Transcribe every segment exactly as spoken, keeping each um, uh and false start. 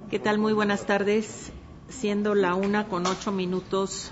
¿Qué tal? Muy buenas tardes. Siendo la una con ocho minutos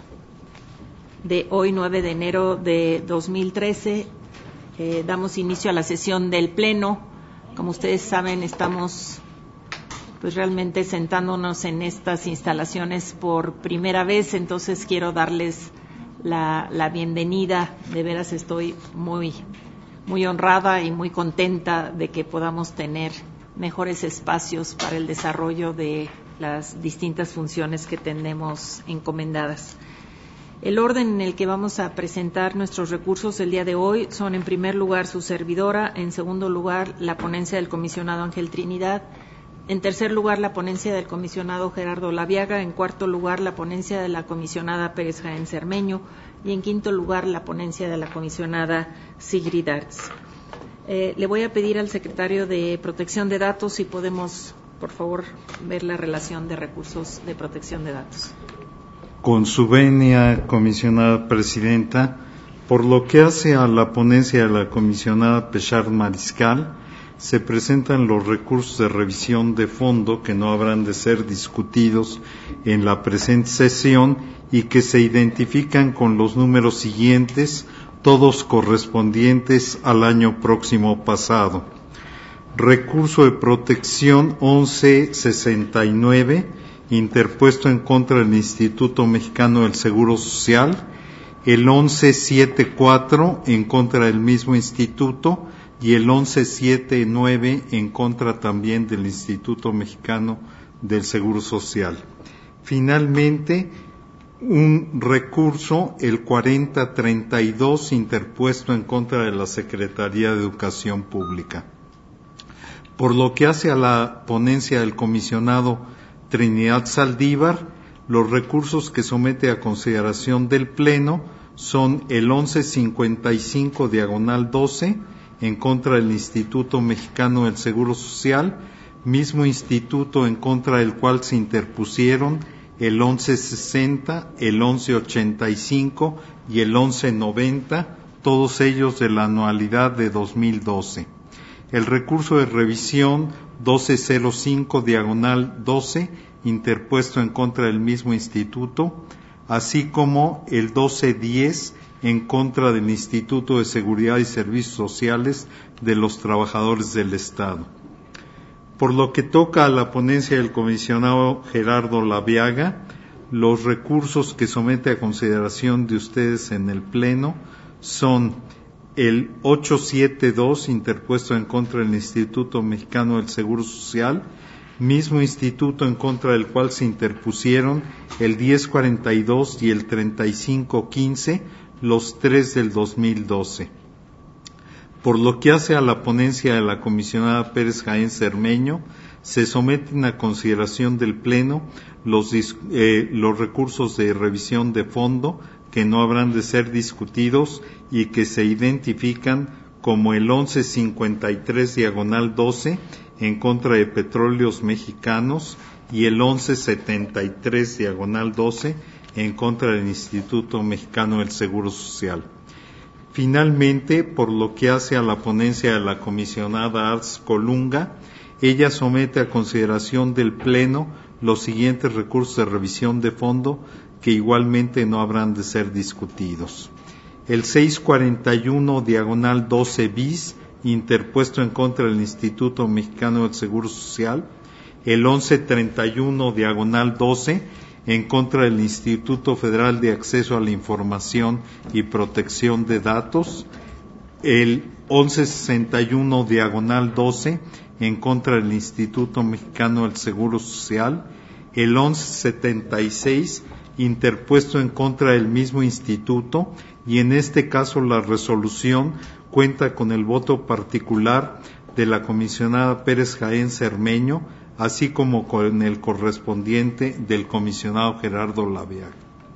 de hoy, nueve de enero de dos mil trece, eh, damos inicio a la sesión del Pleno. Como ustedes saben, estamos pues realmente sentándonos en estas instalaciones por primera vez, entonces quiero darles la, la bienvenida. De veras estoy muy, muy honrada y muy contenta de que podamos tener mejores espacios para el desarrollo de las distintas funciones que tenemos encomendadas. El orden en el que vamos a presentar nuestros recursos el día de hoy son, en primer lugar, su servidora; en segundo lugar, la ponencia del comisionado Ángel Trinidad; en tercer lugar, la ponencia del comisionado Gerardo Laviaga; en cuarto lugar, la ponencia de la comisionada Pérez Jaén Cermeño; y en quinto lugar, la ponencia de la comisionada Sigrid Arts. Eh, le voy a pedir al secretario de Protección de Datos si podemos, por favor, ver la relación de recursos de protección de datos. Con su venia, comisionada presidenta, por lo que hace a la ponencia de la comisionada Pechard Mariscal, se presentan los recursos de revisión de fondo que no habrán de ser discutidos en la presente sesión y que se identifican con los números siguientes, todos correspondientes al año próximo pasado. Recurso de protección once sesenta y nueve, interpuesto en contra del Instituto Mexicano del Seguro Social; el once setenta y cuatro en contra del mismo instituto y el once setenta y nueve en contra también del Instituto Mexicano del Seguro Social. Finalmente, un recurso, el cuarenta treinta y dos, interpuesto en contra de la Secretaría de Educación Pública. Por lo que hace a la ponencia del comisionado Trinidad Saldívar, los recursos que somete a consideración del Pleno son el once cincuenta y cinco diagonal doce en contra del Instituto Mexicano del Seguro Social, mismo instituto en contra del cual se interpusieron el once sesenta, el once ochenta y cinco y el once noventa, todos ellos de la anualidad de dos mil doce. El recurso de revisión doce cero cinco diagonal doce, interpuesto en contra del mismo instituto, así como el doce diez en contra del Instituto de Seguridad y Servicios Sociales de los Trabajadores del Estado. Por lo que toca a la ponencia del comisionado Gerardo Laviaga, los recursos que somete a consideración de ustedes en el Pleno son el ochocientos setenta y dos, interpuesto en contra del Instituto Mexicano del Seguro Social, mismo instituto en contra del cual se interpusieron el diez cuarenta y dos y el treinta y cinco quince, los tres del dos mil doce. Por lo que hace a la ponencia de la comisionada Pérez Jaén Cermeño, se someten a consideración del Pleno los, eh, los recursos de revisión de fondo que no habrán de ser discutidos y que se identifican como el once cincuenta y tres diagonal doce en contra de Petróleos Mexicanos y el once setenta y tres diagonal doce en contra del Instituto Mexicano del Seguro Social. Finalmente, por lo que hace a la ponencia de la comisionada Arts Colunga, ella somete a consideración del Pleno los siguientes recursos de revisión de fondo que igualmente no habrán de ser discutidos. El seiscientos cuarenta y uno diagonal doce bis, interpuesto en contra del Instituto Mexicano del Seguro Social; el once treinta y uno diagonal doce en contra del Instituto Federal de Acceso a la Información y Protección de Datos; el once sesenta y uno diagonal doce en contra del Instituto Mexicano del Seguro Social; el once setenta y seis interpuesto en contra del mismo instituto, y en este caso la resolución cuenta con el voto particular de la comisionada Pérez Jaén Cermeño, así como con el correspondiente del comisionado Gerardo Laviaga.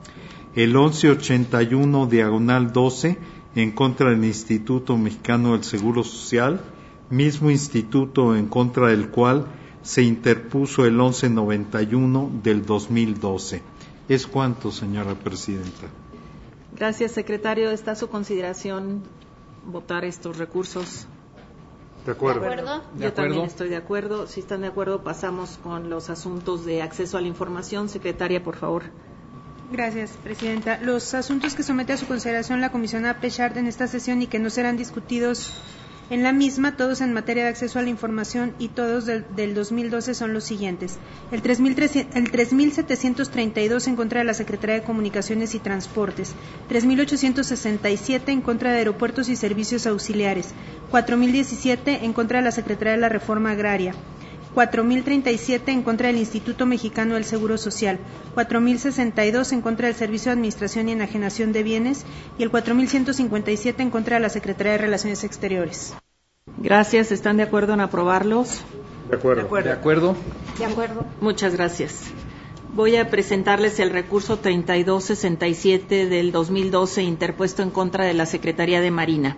El once ochenta y uno diagonal doce en contra del Instituto Mexicano del Seguro Social, mismo instituto en contra del cual se interpuso el once noventa y uno del dos mil doce. Es cuanto, señora presidenta. Gracias, secretario. ¿Está a su consideración votar estos recursos? De acuerdo. ¿De acuerdo? Yo De acuerdo. también estoy de acuerdo. Si están de acuerdo, pasamos con los asuntos de acceso a la información. Secretaria, por favor. Gracias, Presidenta. Los asuntos que somete a su consideración la comisionada Pechard en esta sesión y que no serán discutidos en la misma, todos en materia de acceso a la información y todos del, del dos mil doce son los siguientes. El tres mil setecientos treinta y dos en contra de la Secretaría de Comunicaciones y Transportes, tres mil ochocientos sesenta y siete en contra de Aeropuertos y Servicios Auxiliares, cuatro mil diecisiete en contra de la Secretaría de la Reforma Agraria, cuatro mil treinta y siete en contra del Instituto Mexicano del Seguro Social, cuatro mil sesenta y dos en contra del Servicio de Administración y Enajenación de Bienes y el cuatro mil ciento cincuenta y siete en contra de la Secretaría de Relaciones Exteriores. Gracias. ¿Están de acuerdo en aprobarlos? De acuerdo. De acuerdo. De acuerdo. Muchas gracias. Voy a presentarles el recurso treinta y dos sesenta y siete del dos mil doce interpuesto en contra de la Secretaría de Marina.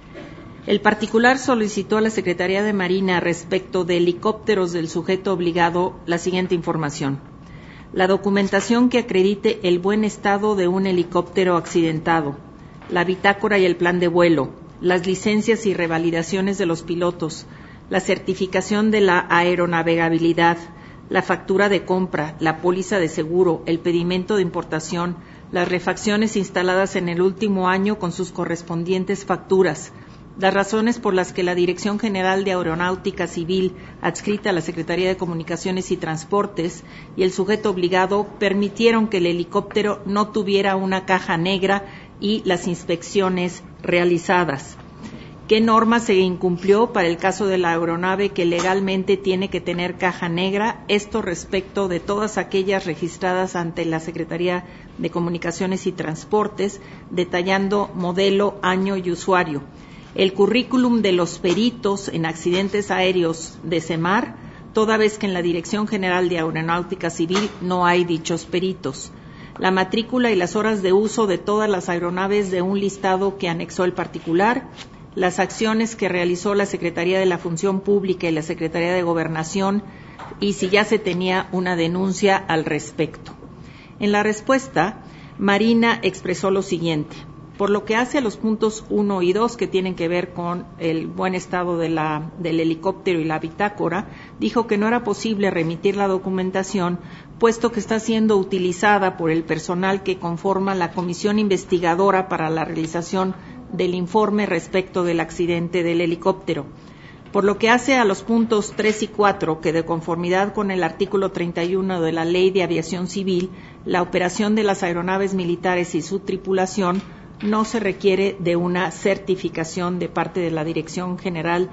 El particular solicitó a la Secretaría de Marina respecto de helicópteros del sujeto obligado la siguiente información. La documentación que acredite el buen estado de un helicóptero accidentado, la bitácora y el plan de vuelo, las licencias y revalidaciones de los pilotos, la certificación de la aeronavegabilidad, la factura de compra, la póliza de seguro, el pedimento de importación, las refacciones instaladas en el último año con sus correspondientes facturas, las razones por las que la Dirección General de Aeronáutica Civil, adscrita a la Secretaría de Comunicaciones y Transportes, y el sujeto obligado permitieron que el helicóptero no tuviera una caja negra y las inspecciones realizadas. ¿Qué norma se incumplió para el caso de la aeronave que legalmente tiene que tener caja negra? Esto respecto de todas aquellas registradas ante la Secretaría de Comunicaciones y Transportes, detallando modelo, año y usuario. El currículum de los peritos en accidentes aéreos de CEMAR, toda vez que en la Dirección General de Aeronáutica Civil no hay dichos peritos. La matrícula y las horas de uso de todas las aeronaves de un listado que anexó el particular, las acciones que realizó la Secretaría de la Función Pública y la Secretaría de Gobernación, y si ya se tenía una denuncia al respecto. En la respuesta, Marina expresó lo siguiente. Por lo que hace a los puntos uno y dos, que tienen que ver con el buen estado de la, del helicóptero y la bitácora, dijo que no era posible remitir la documentación, puesto que está siendo utilizada por el personal que conforma la comisión investigadora para la realización del informe respecto del accidente del helicóptero. Por lo que hace a los puntos tres y cuatro, que de conformidad con el artículo treinta y uno de la Ley de Aviación Civil, la operación de las aeronaves militares y su tripulación no se requiere de una certificación de parte de la Dirección General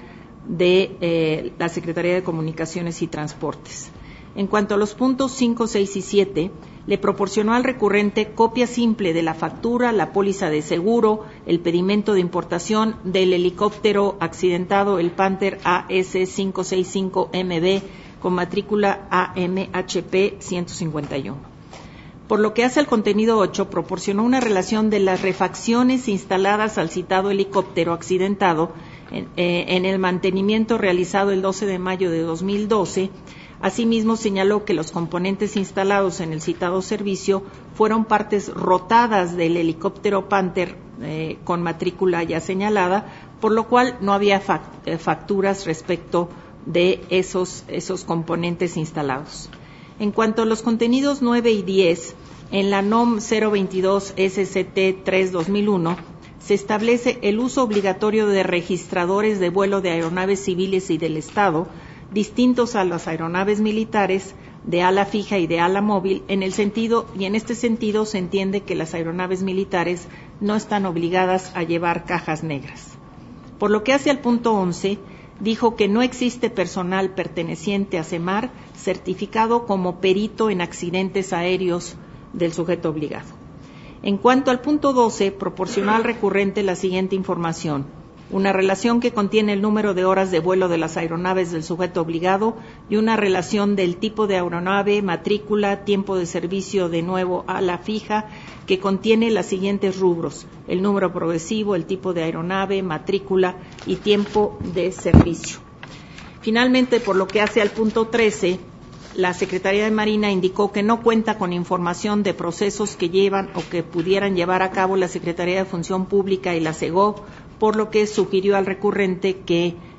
de eh, la Secretaría de Comunicaciones y Transportes. En cuanto a los puntos cinco, seis y siete, le proporcionó al recurrente copia simple de la factura, la póliza de seguro, el pedimento de importación del helicóptero accidentado, el Panther A S cinco seis cinco M B, con matrícula A M H P ciento cincuenta y uno. Por lo que hace al contenido ocho, proporcionó una relación de las refacciones instaladas al citado helicóptero accidentado en, eh, en el mantenimiento realizado el doce de mayo de dos mil doce. Asimismo, señaló que los componentes instalados en el citado servicio fueron partes rotadas del helicóptero Panther eh, con matrícula ya señalada, por lo cual no había facturas respecto de esos, esos componentes instalados. En cuanto a los contenidos nueve y diez, en la N O M cero veintidós S C T tres dos mil uno se establece el uso obligatorio de registradores de vuelo de aeronaves civiles y del Estado, distintos a las aeronaves militares de ala fija y de ala móvil, en el sentido, y en este sentido se entiende que las aeronaves militares no están obligadas a llevar cajas negras. Por lo que hace al punto once, dijo que no existe personal perteneciente a CEMAR certificado como perito en accidentes aéreos del sujeto obligado. En cuanto al punto doce, proporcionó al recurrente la siguiente información: una relación que contiene el número de horas de vuelo de las aeronaves del sujeto obligado y una relación del tipo de aeronave, matrícula, tiempo de servicio de nuevo a la fija, que contiene los siguientes rubros: el número progresivo, el tipo de aeronave, matrícula y tiempo de servicio. Finalmente, por lo que hace al punto trece, la Secretaría de Marina indicó que no cuenta con información de procesos que llevan o que pudieran llevar a cabo la Secretaría de Función Pública y la SEGOV, por lo que sugirió al recurrente que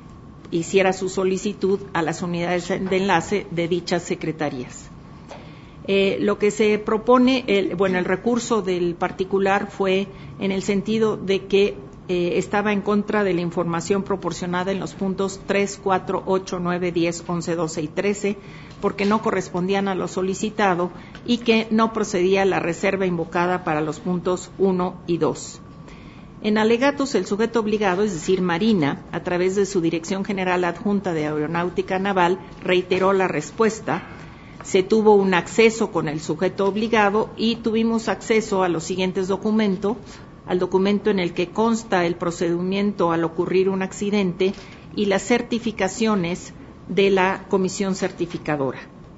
hiciera su solicitud a las unidades de enlace de dichas secretarías. Eh, lo que se propone, el, bueno, el recurso del particular fue en el sentido de que eh, estaba en contra de la información proporcionada en los puntos tres, cuatro, ocho, nueve, diez, once, doce y trece, porque no correspondían a lo solicitado y que no procedía la reserva invocada para los puntos uno y dos. En alegatos, el sujeto obligado, es decir, Marina, a través de su Dirección General Adjunta de Aeronáutica Naval, reiteró la respuesta. Se tuvo un acceso con el sujeto obligado y tuvimos acceso a los siguientes documentos, al documento en el que consta el procedimiento al ocurrir un accidente y las certificaciones de la comisión certificadora.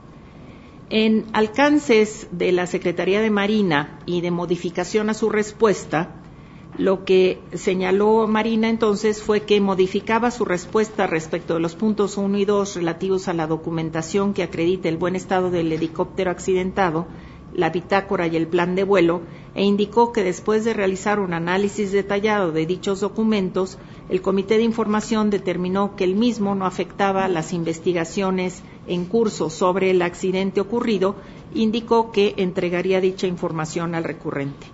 En alcances de la Secretaría de Marina y de modificación a su respuesta, lo que señaló Marina entonces fue que modificaba su respuesta respecto de los puntos uno y dos relativos a la documentación que acredite el buen estado del helicóptero accidentado, la bitácora y el plan de vuelo, e indicó que después de realizar un análisis detallado de dichos documentos, el Comité de Información determinó que el mismo no afectaba las investigaciones en curso sobre el accidente ocurrido, indicó que entregaría dicha información al recurrente.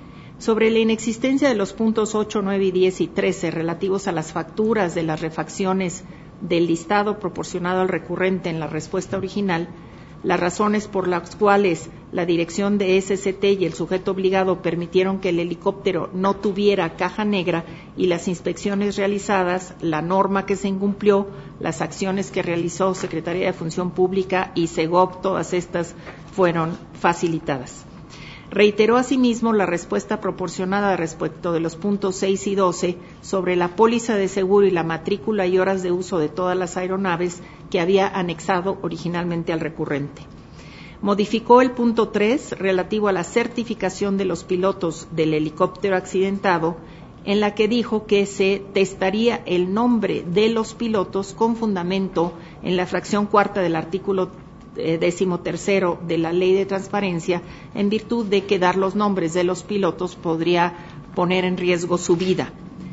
Sobre la inexistencia de los puntos ocho, nueve, diez y trece relativos a las facturas de las refacciones del listado proporcionado al recurrente en la respuesta original, las razones por las cuales la dirección de S C T y el sujeto obligado permitieron que el helicóptero no tuviera caja negra y las inspecciones realizadas, la norma que se incumplió, las acciones que realizó Secretaría de Función Pública y SEGOP, todas estas fueron facilitadas. Reiteró asimismo la respuesta proporcionada respecto de los puntos seis y doce sobre la póliza de seguro y la matrícula y horas de uso de todas las aeronaves que había anexado originalmente al recurrente. Modificó el punto tres relativo a la certificación de los pilotos del helicóptero accidentado, en la que dijo que se testaría el nombre de los pilotos con fundamento en la fracción cuarta del artículo décimo tercero de la Ley de Transparencia, en virtud de que dar los nombres de los pilotos podría poner en riesgo su vida.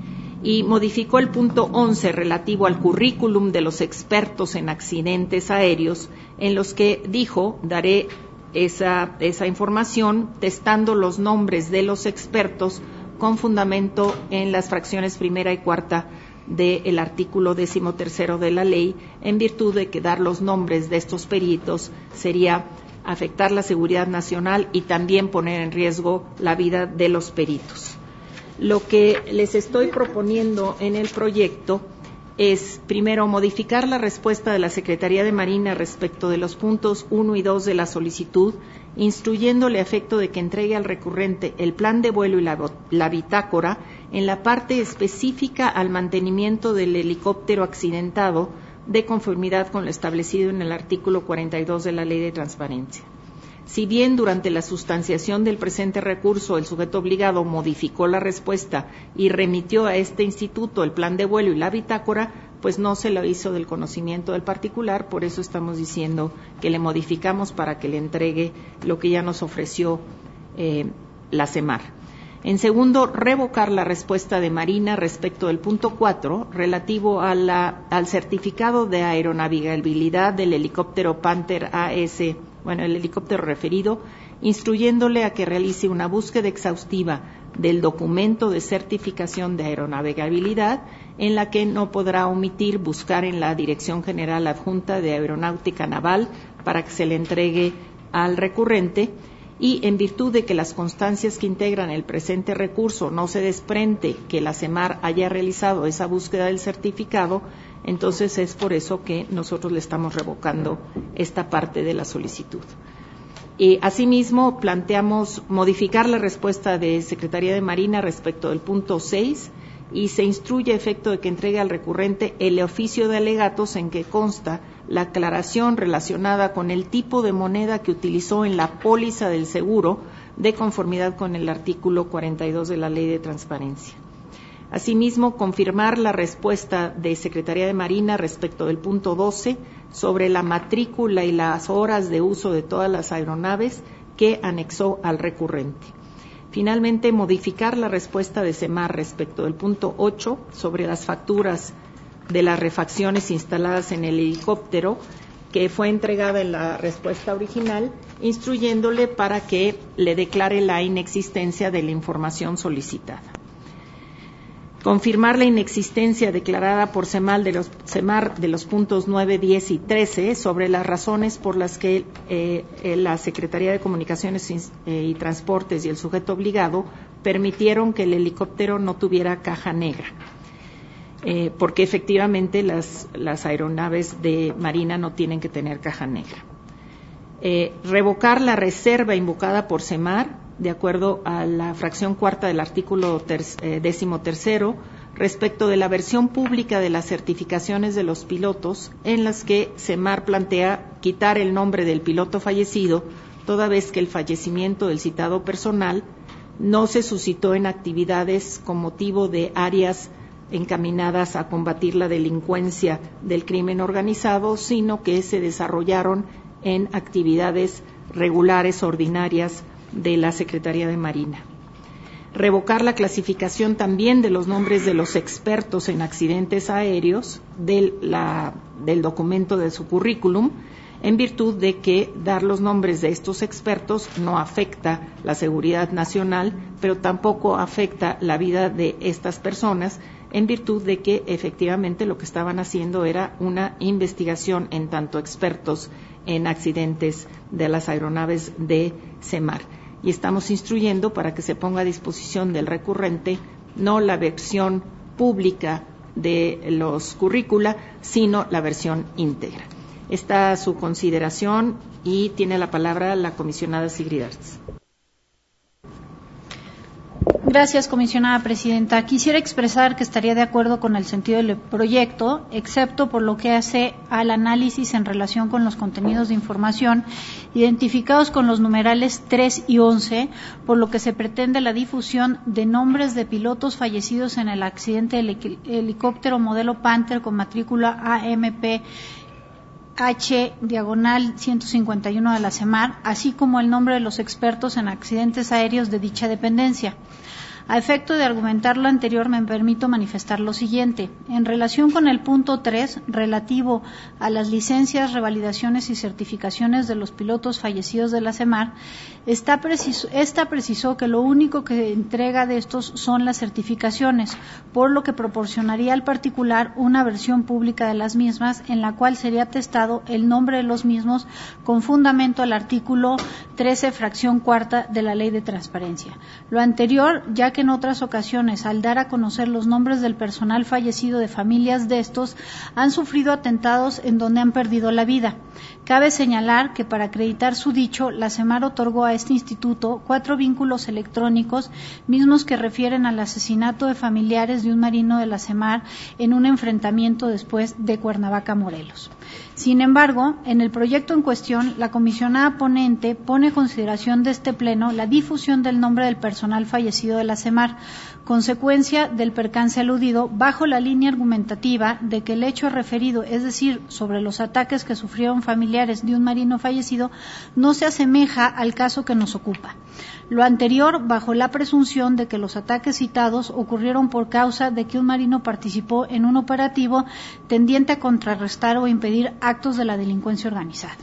Y modificó el punto once relativo al currículum de los expertos en accidentes aéreos, en los que dijo, daré esa, esa información testando los nombres de los expertos con fundamento en las fracciones primera y cuarta del artículo décimo tercero de la ley, en virtud de que dar los nombres de estos peritos sería afectar la seguridad nacional y también poner en riesgo la vida de los peritos. Lo que les estoy proponiendo en el proyecto es, primero, modificar la respuesta de la Secretaría de Marina respecto de los puntos uno y dos de la solicitud, instruyéndole a efecto de que entregue al recurrente el plan de vuelo y la, la bitácora en la parte específica al mantenimiento del helicóptero accidentado, de conformidad con lo establecido en el artículo cuarenta y dos de la Ley de Transparencia. Si bien durante la sustanciación del presente recurso el sujeto obligado modificó la respuesta y remitió a este instituto el plan de vuelo y la bitácora, pues no se lo hizo del conocimiento del particular, por eso estamos diciendo que le modificamos para que le entregue lo que ya nos ofreció eh, la CEMAR. En segundo, revocar la respuesta de Marina respecto del punto cuatro, relativo a la, al certificado de aeronavegabilidad del helicóptero Panther A S, bueno, el helicóptero referido, instruyéndole a que realice una búsqueda exhaustiva del documento de certificación de aeronavegabilidad, en la que no podrá omitir buscar en la Dirección General Adjunta de Aeronáutica Naval para que se le entregue al recurrente, y en virtud de que las constancias que integran el presente recurso no se desprende que la CEMAR haya realizado esa búsqueda del certificado, entonces es por eso que nosotros le estamos revocando esta parte de la solicitud. Y asimismo, planteamos modificar la respuesta de Secretaría de Marina respecto del punto seis y se instruye a efecto de que entregue al recurrente el oficio de alegatos en que consta la aclaración relacionada con el tipo de moneda que utilizó en la póliza del seguro, de conformidad con el artículo cuarenta y dos de la Ley de Transparencia. Asimismo, confirmar la respuesta de Secretaría de Marina respecto del punto doce sobre la matrícula y las horas de uso de todas las aeronaves que anexó al recurrente. Finalmente, modificar la respuesta de CEMAR respecto del punto ocho sobre las facturas de las refacciones instaladas en el helicóptero, que fue entregada en la respuesta original, instruyéndole para que le declare la inexistencia de la información solicitada. Confirmar la inexistencia declarada por CEMAR de los, CEMAR de los puntos nueve, diez y trece sobre las razones por las que eh, la Secretaría de Comunicaciones eh, y Transportes y el sujeto obligado permitieron que el helicóptero no tuviera caja negra, eh, porque efectivamente las, las aeronaves de Marina no tienen que tener caja negra. Eh, revocar la reserva invocada por CEMAR de acuerdo a la fracción cuarta del artículo ter, eh, décimo tercero, respecto de la versión pública de las certificaciones de los pilotos, en las que CEMAR plantea quitar el nombre del piloto fallecido, toda vez que el fallecimiento del citado personal no se suscitó en actividades con motivo de áreas encaminadas a combatir la delincuencia del crimen organizado, sino que se desarrollaron en actividades regulares, ordinarias, de la Secretaría de Marina. Revocar la clasificación también de los nombres de los expertos en accidentes aéreos del, la, del documento de su currículum, en virtud de que dar los nombres de estos expertos no afecta la seguridad nacional, pero tampoco afecta la vida de estas personas, en virtud de que efectivamente lo que estaban haciendo era una investigación en tanto expertos en accidentes de las aeronaves de CEMAR. Y estamos instruyendo para que se ponga a disposición del recurrente no la versión pública de los currícula, sino la versión íntegra. Está a su consideración y tiene la palabra la comisionada Sigrid Arts. Gracias, comisionada presidenta. Quisiera expresar que estaría de acuerdo con el sentido del proyecto, excepto por lo que hace al análisis en relación con los contenidos de información identificados con los numerales tres y once, por lo que se pretende la difusión de nombres de pilotos fallecidos en el accidente del helicóptero modelo Panther con matrícula A M P H diagonal ciento cincuenta y uno de la CEMAR, así como el nombre de los expertos en accidentes aéreos de dicha dependencia. A efecto de argumentar lo anterior, me permito manifestar lo siguiente. En relación con el punto tres, relativo a las licencias, revalidaciones y certificaciones de los pilotos fallecidos de la CEMAR, esta precisó, esta precisó que lo único que entrega de estos son las certificaciones, por lo que proporcionaría al particular una versión pública de las mismas, en la cual sería atestado el nombre de los mismos con fundamento al artículo trece, fracción cuarta de la Ley de Transparencia. Lo anterior, ya que en otras ocasiones, al dar a conocer los nombres del personal fallecido de familias de estos, han sufrido atentados en donde han perdido la vida. Cabe señalar que para acreditar su dicho, la CEMAR otorgó a este instituto cuatro vínculos electrónicos, mismos que refieren al asesinato de familiares de un marino de la CEMAR en un enfrentamiento después de Cuernavaca, Morelos. Sin embargo, en el proyecto en cuestión, la comisionada ponente pone en consideración de este pleno la difusión del nombre del personal fallecido de la CEMAR, consecuencia del percance aludido, bajo la línea argumentativa de que el hecho referido, es decir, sobre los ataques que sufrieron familiares de un marino fallecido, no se asemeja al caso que nos ocupa. Lo anterior, bajo la presunción de que los ataques citados ocurrieron por causa de que un marino participó en un operativo tendiente a contrarrestar o impedir actos de la delincuencia organizada.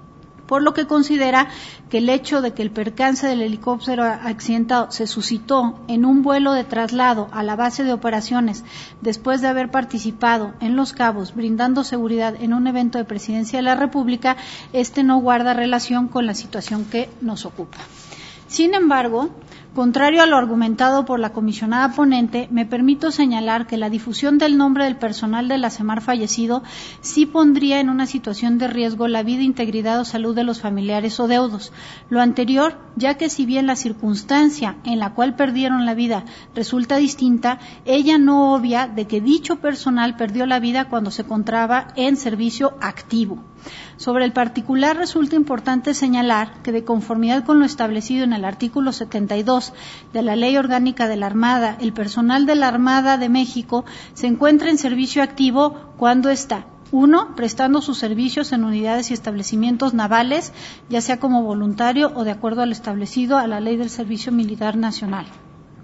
Por lo que considera que el hecho de que el percance del helicóptero accidentado se suscitó en un vuelo de traslado a la base de operaciones después de haber participado en Los Cabos brindando seguridad en un evento de Presidencia de la República, este no guarda relación con la situación que nos ocupa. Sin embargo, contrario a lo argumentado por la comisionada ponente, me permito señalar que la difusión del nombre del personal de la CEMAR fallecido sí pondría en una situación de riesgo la vida, integridad o salud de los familiares o deudos. Lo anterior, ya que si bien la circunstancia en la cual perdieron la vida resulta distinta, ella no obvia de que dicho personal perdió la vida cuando se encontraba en servicio activo. Sobre el particular, resulta importante señalar que, de conformidad con lo establecido en el artículo setenta y dos de la Ley Orgánica de la Armada, el personal de la Armada de México se encuentra en servicio activo cuando está: uno, prestando sus servicios en unidades y establecimientos navales, ya sea como voluntario o de acuerdo a lo establecido a la Ley del Servicio Militar Nacional.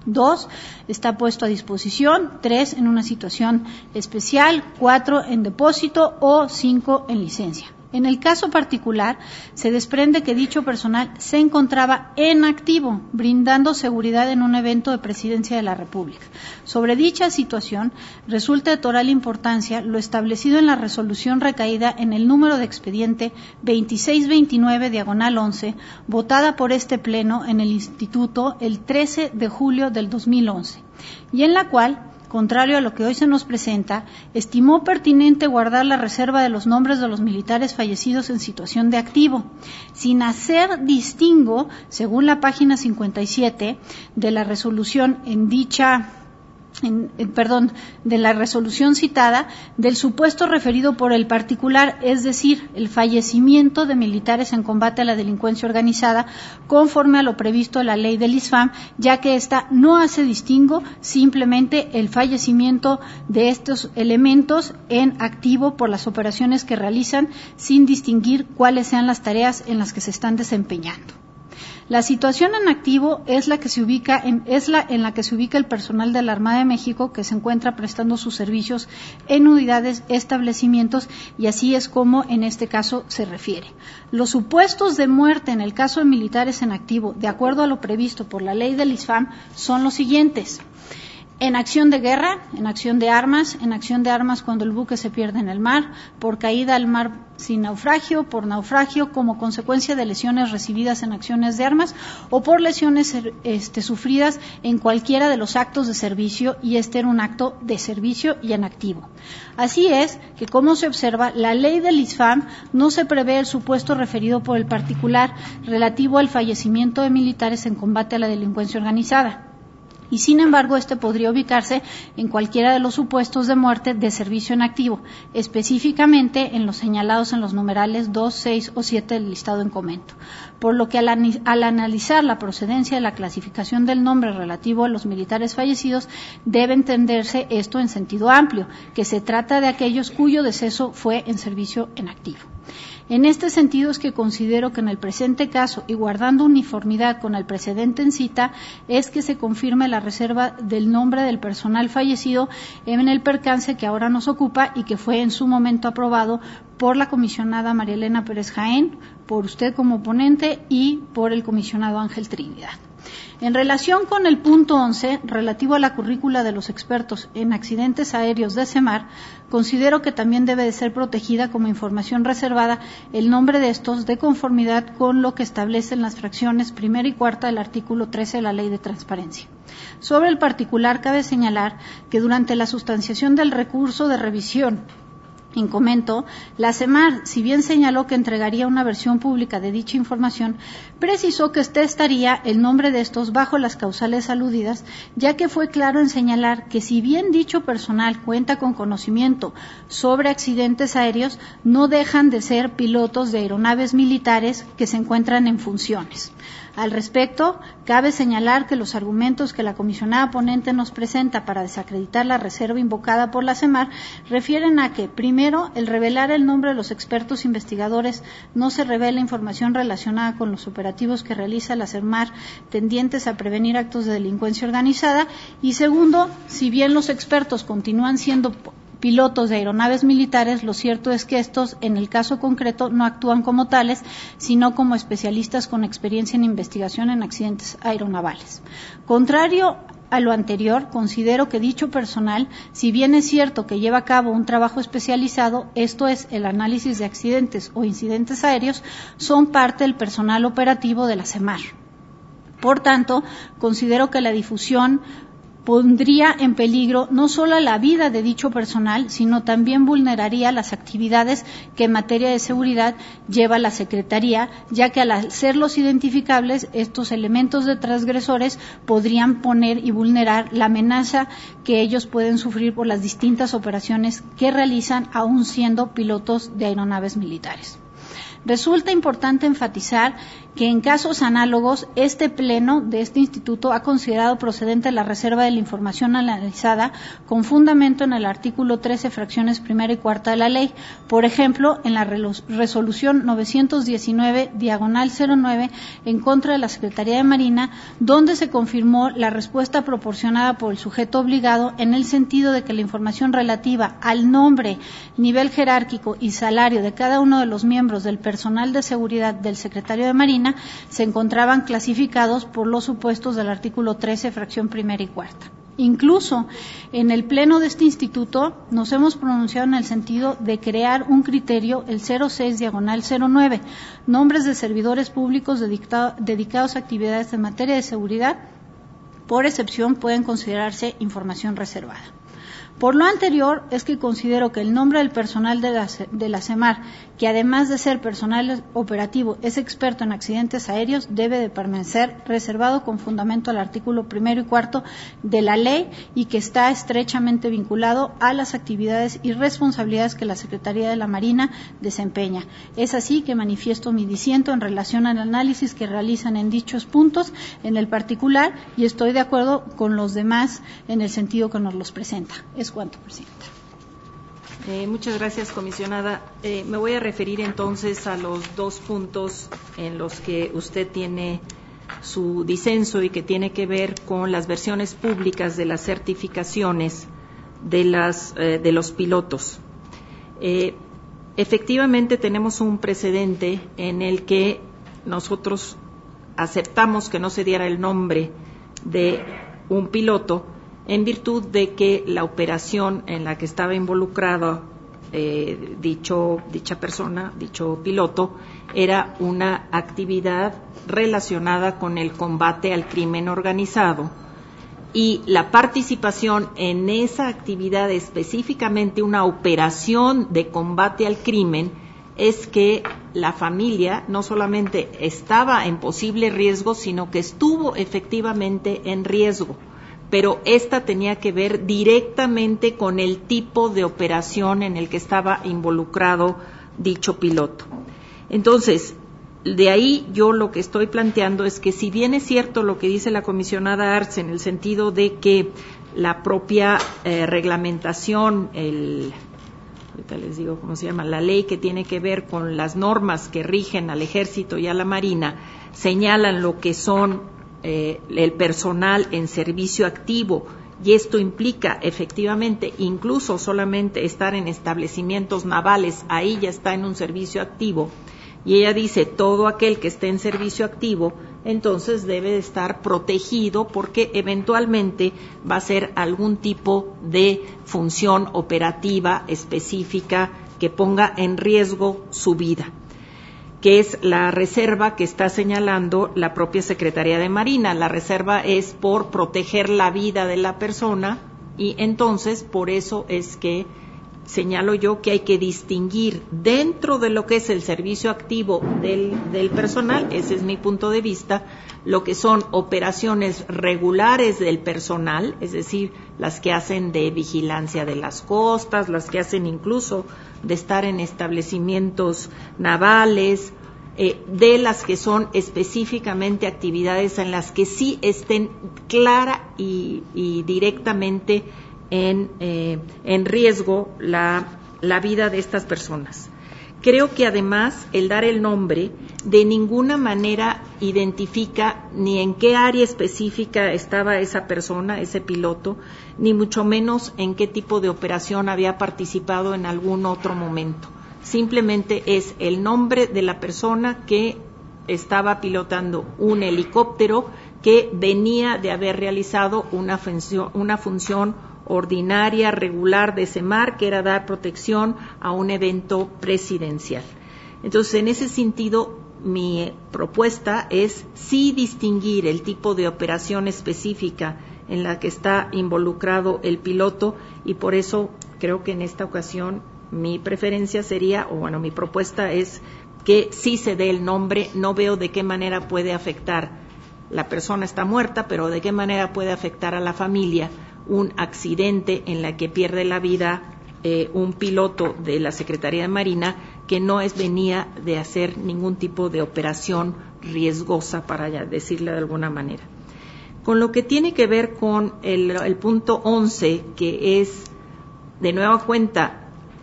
Dos, está puesto a disposición. Tres, en una situación especial. Cuatro, en depósito. O cinco, en licencia. En el caso particular, se desprende que dicho personal se encontraba en activo, brindando seguridad en un evento de Presidencia de la República. Sobre dicha situación, resulta de total importancia lo establecido en la resolución recaída en el número de expediente veintiséis veintinueve diagonal once, votada por este Pleno en el Instituto el trece de julio del dos mil once, y en la cual, contrario a lo que hoy se nos presenta, estimó pertinente guardar la reserva de los nombres de los militares fallecidos en situación de activo, sin hacer distingo, según la página cincuenta y siete de la resolución en dicha En, en, perdón, de la resolución citada, del supuesto referido por el particular, es decir, el fallecimiento de militares en combate a la delincuencia organizada, conforme a lo previsto en la ley del ISFAM, ya que ésta no hace distingo, simplemente el fallecimiento de estos elementos en activo por las operaciones que realizan, sin distinguir cuáles sean las tareas en las que se están desempeñando. La situación en activo es la que se ubica en, es la en la que se ubica el personal de la Armada de México que se encuentra prestando sus servicios en unidades, establecimientos, y así es como en este caso se refiere. Los supuestos de muerte en el caso de militares en activo, de acuerdo a lo previsto por la ley del ISFAM, son los siguientes: en acción de guerra, en acción de armas, en acción de armas cuando el buque se pierde en el mar, por caída al mar sin naufragio, por naufragio como consecuencia de lesiones recibidas en acciones de armas o por lesiones este, sufridas en cualquiera de los actos de servicio, y este era un acto de servicio y en activo. Así es que, como se observa, la ley del ISFAM no se prevé el supuesto referido por el particular relativo al fallecimiento de militares en combate a la delincuencia organizada. Y sin embargo, este podría ubicarse en cualquiera de los supuestos de muerte de servicio en activo, específicamente en los señalados en los numerales dos, seis o siete del listado en comento. Por lo que al, al analizar la procedencia de la clasificación del nombre relativo a los militares fallecidos, debe entenderse esto en sentido amplio, que se trata de aquellos cuyo deceso fue en servicio en activo. En este sentido es que considero que en el presente caso, y guardando uniformidad con el precedente en cita, es que se confirme la reserva del nombre del personal fallecido en el percance que ahora nos ocupa y que fue en su momento aprobado por la comisionada María Elena Pérez Jaén, por usted como ponente y por el comisionado Ángel Trinidad. En relación con el punto once, relativo a la currícula de los expertos en accidentes aéreos de SEMAR, considero que también debe de ser protegida como información reservada el nombre de estos, de conformidad con lo que establecen las fracciones primera y cuarta del artículo trece de la Ley de Transparencia. Sobre el particular, cabe señalar que durante la sustanciación del recurso de revisión en comento, la SEMAR, si bien señaló que entregaría una versión pública de dicha información, precisó que este estaría el nombre de estos bajo las causales aludidas, ya que fue claro en señalar que si bien dicho personal cuenta con conocimiento sobre accidentes aéreos, no dejan de ser pilotos de aeronaves militares que se encuentran en funciones. Al respecto, cabe señalar que los argumentos que la comisionada ponente nos presenta para desacreditar la reserva invocada por la SEMAR refieren a que, primero, el revelar el nombre de los expertos investigadores no se revela información relacionada con los operativos que realiza la SEMAR tendientes a prevenir actos de delincuencia organizada, y segundo, si bien los expertos continúan siendo pilotos de aeronaves militares, lo cierto es que estos, en el caso concreto, no actúan como tales, sino como especialistas con experiencia en investigación en accidentes aeronavales. Contrario a lo anterior, considero que dicho personal, si bien es cierto que lleva a cabo un trabajo especializado, esto es, el análisis de accidentes o incidentes aéreos, son parte del personal operativo de la SEMAR. Por tanto, considero que la difusión pondría en peligro no solo la vida de dicho personal, sino también vulneraría las actividades que en materia de seguridad lleva la Secretaría, ya que al hacerlos identificables, estos elementos de transgresores podrían poner y vulnerar la amenaza que ellos pueden sufrir por las distintas operaciones que realizan, aún siendo pilotos de aeronaves militares. Resulta importante enfatizar que en casos análogos, este pleno de este instituto ha considerado procedente la reserva de la información analizada con fundamento en el artículo trece, fracciones primera y cuarta de la ley. Por ejemplo, en la resolución novecientos diecinueve, diagonal cero nueve, en contra de la Secretaría de Marina, donde se confirmó la respuesta proporcionada por el sujeto obligado en el sentido de que la información relativa al nombre, nivel jerárquico y salario de cada uno de los miembros del personal de seguridad del Secretario de Marina se encontraban clasificados por los supuestos del artículo trece, fracción primera y cuarta. Incluso en el pleno de este instituto nos hemos pronunciado en el sentido de crear un criterio, el cero seis, diagonal cero nueve, nombres de servidores públicos dedicados a actividades en materia de seguridad, por excepción pueden considerarse información reservada. Por lo anterior, es que considero que el nombre del personal de la, de la CEMAR, que además de ser personal operativo, es experto en accidentes aéreos, debe de permanecer reservado con fundamento al artículo primero y cuarto de la ley y que está estrechamente vinculado a las actividades y responsabilidades que la Secretaría de la Marina desempeña. Es así que manifiesto mi disiento en relación al análisis que realizan en dichos puntos en el particular y estoy de acuerdo con los demás en el sentido que nos los presenta. Es cuanto, Presidenta. Eh, muchas gracias, comisionada. Eh, me voy a referir entonces a los dos puntos en los que usted tiene su disenso y que tiene que ver con las versiones públicas de las certificaciones de, las, eh, de los pilotos. Eh, efectivamente, tenemos un precedente en el que nosotros aceptamos que no se diera el nombre de un piloto en virtud de que la operación en la que estaba involucrado eh, dicho, dicha persona, dicho piloto, era una actividad relacionada con el combate al crimen organizado y la participación en esa actividad, específicamente una operación de combate al crimen, es que la familia no solamente estaba en posible riesgo, sino que estuvo efectivamente en riesgo. Pero esta tenía que ver directamente con el tipo de operación en el que estaba involucrado dicho piloto. Entonces, de ahí yo lo que estoy planteando es que si bien es cierto lo que dice la comisionada Arce en el sentido de que la propia eh, reglamentación, el, ahorita les digo cómo se llama, la ley que tiene que ver con las normas que rigen al Ejército y a la Marina, señalan lo que son Eh, el personal en servicio activo y esto implica efectivamente incluso solamente estar en establecimientos navales, ahí ya está en un servicio activo y ella dice todo aquel que esté en servicio activo entonces debe de estar protegido porque eventualmente va a ser algún tipo de función operativa específica que ponga en riesgo su vida, que es la reserva que está señalando la propia Secretaría de Marina. La reserva es por proteger la vida de la persona y entonces por eso es que señalo yo que hay que distinguir dentro de lo que es el servicio activo del, del personal, ese es mi punto de vista, lo que son operaciones regulares del personal, es decir, las que hacen de vigilancia de las costas, las que hacen incluso de estar en establecimientos navales, eh, de las que son específicamente actividades en las que sí estén clara y, y directamente en, eh, en riesgo la, la vida de estas personas. Creo que además el dar el nombre de ninguna manera identifica ni en qué área específica estaba esa persona, ese piloto, ni mucho menos en qué tipo de operación había participado en algún otro momento. Simplemente es el nombre de la persona que estaba pilotando un helicóptero que venía de haber realizado una función, una función ordinaria, regular de CEMAR, que era dar protección a un evento presidencial. Entonces, en ese sentido, mi propuesta es sí distinguir el tipo de operación específica en la que está involucrado el piloto y por eso creo que en esta ocasión mi preferencia sería, o bueno, mi propuesta es que sí se dé el nombre. No veo de qué manera puede afectar, la persona está muerta, pero de qué manera puede afectar a la familia un accidente en la que pierde la vida eh, un piloto de la Secretaría de Marina que no es, venía de hacer ningún tipo de operación riesgosa, para ya decirle de alguna manera. Con lo que tiene que ver con el, el punto once, que es, de nueva cuenta,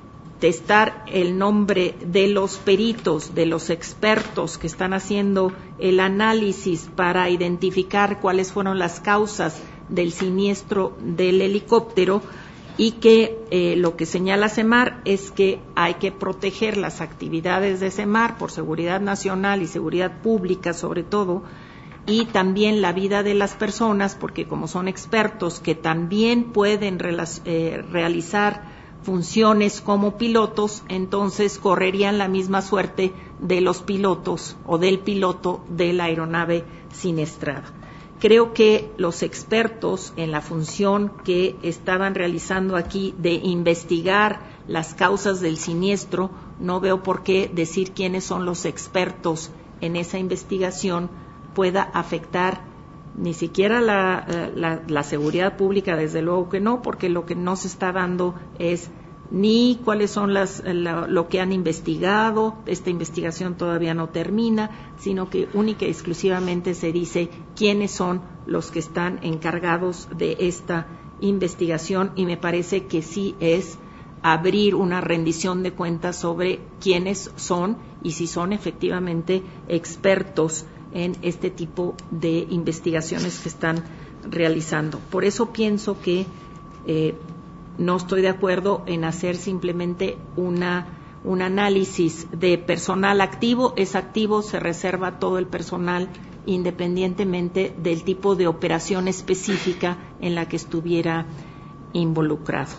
testar el nombre de los peritos, de los expertos que están haciendo el análisis para identificar cuáles fueron las causas del siniestro del helicóptero, y que eh, lo que señala SEMAR es que hay que proteger las actividades de SEMAR por seguridad nacional y seguridad pública sobre todo, y también la vida de las personas, porque como son expertos que también pueden eh, realizar funciones como pilotos, entonces correrían la misma suerte de los pilotos o del piloto de la aeronave siniestrada. Creo que los expertos en la función que estaban realizando aquí de investigar las causas del siniestro, no veo por qué decir quiénes son los expertos en esa investigación pueda afectar ni siquiera la, la, la seguridad pública, desde luego que no, porque lo que no se está dando es ni cuáles son las la, lo que han investigado, esta investigación todavía no termina, sino que única y exclusivamente se dice quiénes son los que están encargados de esta investigación, y me parece que sí es abrir una rendición de cuentas sobre quiénes son y si son efectivamente expertos en este tipo de investigaciones que están realizando. Por eso pienso que eh, no estoy de acuerdo en hacer simplemente una, un análisis de personal activo. Es activo, se reserva todo el personal independientemente del tipo de operación específica en la que estuviera involucrado.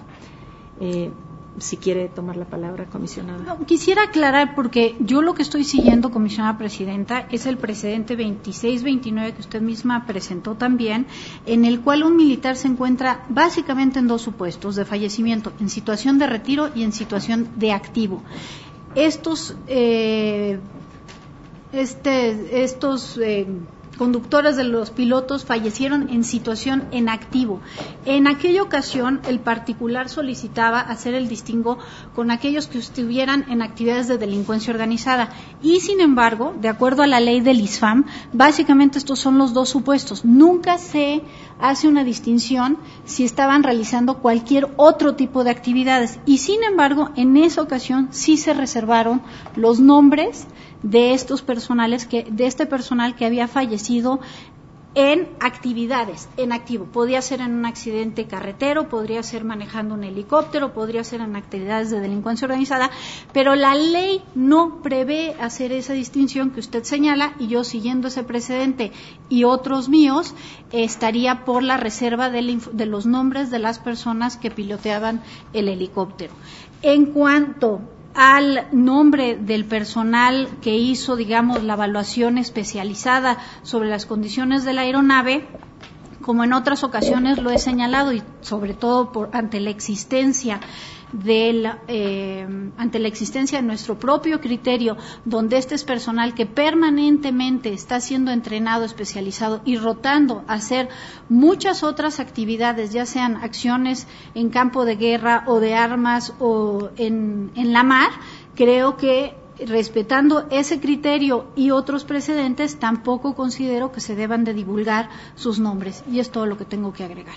Eh, Si quiere tomar la palabra, comisionada. No, quisiera aclarar, porque yo lo que estoy siguiendo, comisionada presidenta, es el precedente veintiséis veintinueve que usted misma presentó también, en el cual un militar se encuentra básicamente en dos supuestos de fallecimiento, en situación de retiro y en situación de activo. Estos, eh, este, estos eh, conductores de los pilotos fallecieron en situación en activo. En aquella ocasión, el particular solicitaba hacer el distingo con aquellos que estuvieran en actividades de delincuencia organizada. Y, sin embargo, de acuerdo a la ley del ISFAM, básicamente estos son los dos supuestos. Nunca se hace una distinción si estaban realizando cualquier otro tipo de actividades. Y, sin embargo, en esa ocasión sí se reservaron los nombres de estos personales que de este personal que había fallecido en actividades, en activo. Podría ser en un accidente carretero, podría ser manejando un helicóptero, podría ser en actividades de delincuencia organizada, pero la ley no prevé hacer esa distinción que usted señala, y yo, siguiendo ese precedente y otros míos, estaría por la reserva de, de los nombres de las personas que piloteaban el helicóptero. En cuanto al nombre del personal que hizo, digamos, la evaluación especializada sobre las condiciones de la aeronave, como en otras ocasiones lo he señalado, y sobre todo por ante la existencia del, eh, ante la existencia de nuestro propio criterio, donde este es personal que permanentemente está siendo entrenado, especializado y rotando a hacer muchas otras actividades, ya sean acciones en campo de guerra o de armas o en, en la mar. Creo que, respetando ese criterio y otros precedentes, tampoco considero que se deban de divulgar sus nombres, y es todo lo que tengo que agregar.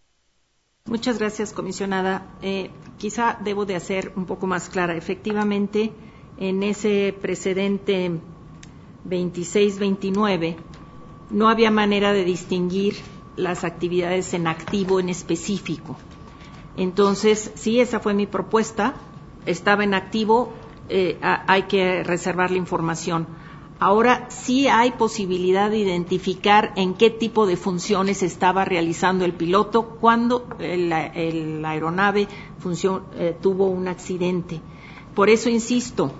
Muchas gracias, comisionada. Eh, quizá debo de hacer un poco más clara. Efectivamente, en ese precedente veintiséis veintinueve no había manera de distinguir las actividades en activo en específico. Entonces, sí, esa fue mi propuesta. Estaba en activo, eh, hay que reservar la información. Ahora sí hay posibilidad de identificar en qué tipo de funciones estaba realizando el piloto cuando el, el, la aeronave función, eh, tuvo un accidente. Por eso insisto,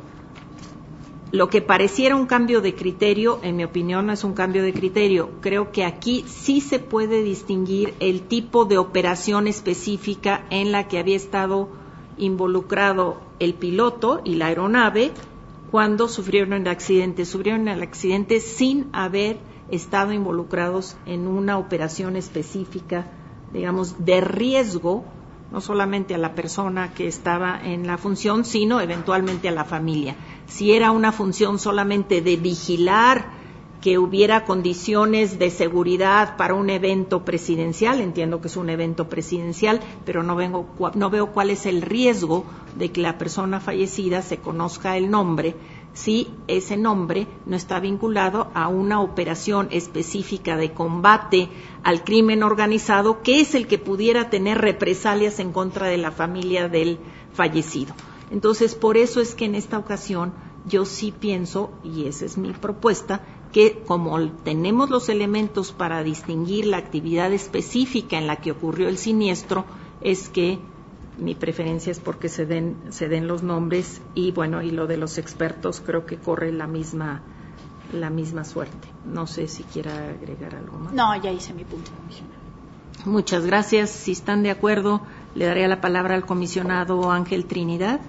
lo que pareciera un cambio de criterio, en mi opinión no es un cambio de criterio. Creo que aquí sí se puede distinguir el tipo de operación específica en la que había estado involucrado el piloto y la aeronave cuando sufrieron el accidente. Sufrieron el accidente sin haber estado involucrados en una operación específica, digamos, de riesgo no solamente a la persona que estaba en la función, sino eventualmente a la familia. Si era una función solamente de vigilar que hubiera condiciones de seguridad para un evento presidencial, entiendo que es un evento presidencial, pero no, vengo, no veo cuál es el riesgo de que la persona fallecida se conozca el nombre si ese nombre no está vinculado a una operación específica de combate al crimen organizado, que es el que pudiera tener represalias en contra de la familia del fallecido. Entonces, por eso es que en esta ocasión yo sí pienso, y esa es mi propuesta, que como tenemos los elementos para distinguir la actividad específica en la que ocurrió el siniestro, es que mi preferencia es porque se den se den los nombres, y bueno, y lo de los expertos creo que corre la misma la misma suerte. No sé si quiera agregar algo más. No, ya hice mi punto, comisionada. Muchas gracias. Si están de acuerdo, le daría la palabra al comisionado Ángel Trinidad.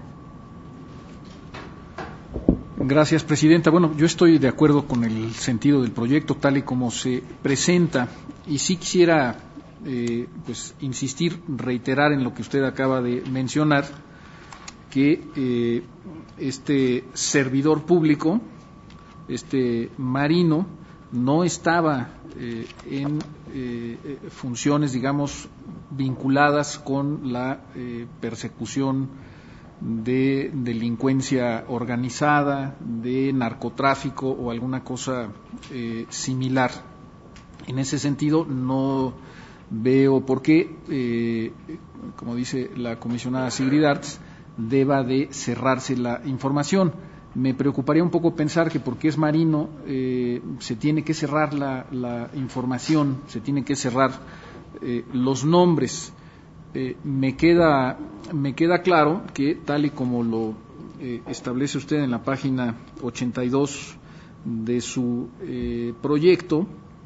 Gracias, presidenta. Bueno, yo estoy de acuerdo con el sentido del proyecto tal y como se presenta, y sí quisiera eh, pues insistir, reiterar en lo que usted acaba de mencionar, que eh, este servidor público, este Marino, no estaba eh, en eh, funciones, digamos, vinculadas con la eh, persecución de delincuencia organizada, de narcotráfico o alguna cosa eh, similar. En ese sentido, no veo por qué, eh, como dice la comisionada Sigrid Arts, deba de cerrarse la información. Me preocuparía un poco pensar que porque es Marino eh, se tiene que cerrar la, la información, se tiene que cerrar eh, los nombres. Eh, me queda me queda claro que, tal y como lo eh, establece usted en la página ochenta y dos de su eh, proyecto,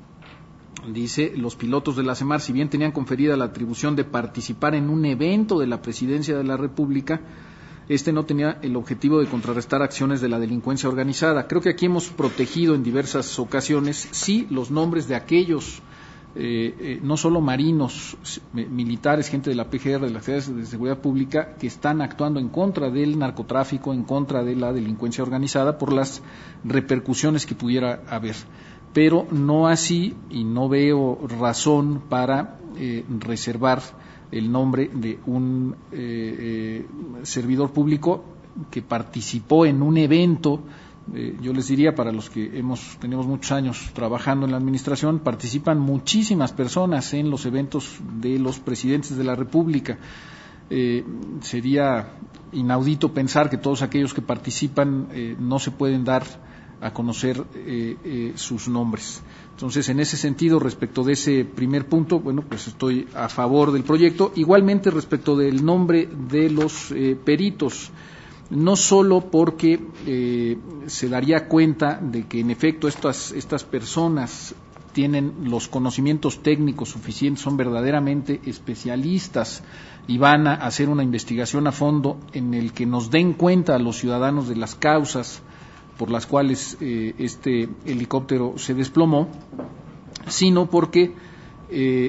dice: los pilotos de la CEMAR, si bien tenían conferida la atribución de participar en un evento de la Presidencia de la República, este no tenía el objetivo de contrarrestar acciones de la delincuencia organizada. Creo que aquí hemos protegido en diversas ocasiones, sí, los nombres de aquellos Eh, eh, no solo marinos, militares, gente de la P G R, de las Secretarías de Seguridad Pública, que están actuando en contra del narcotráfico, en contra de la delincuencia organizada, por las repercusiones que pudiera haber. Pero no así, y no veo razón para eh, reservar el nombre de un eh, eh, servidor público que participó en un evento. Eh, yo les diría, para los que hemos tenemos muchos años trabajando en la administración, participan muchísimas personas en los eventos de los presidentes de la República. Eh, sería inaudito pensar que todos aquellos que participan eh, no se pueden dar a conocer eh, eh, sus nombres. Entonces, en ese sentido, respecto de ese primer punto, bueno, pues estoy a favor del proyecto. Igualmente, respecto del nombre de los eh, peritos, no solo porque eh, se daría cuenta de que en efecto estas, estas personas tienen los conocimientos técnicos suficientes, son verdaderamente especialistas y van a hacer una investigación a fondo en el que nos den cuenta a los ciudadanos de las causas por las cuales eh, este helicóptero se desplomó, sino porque eh,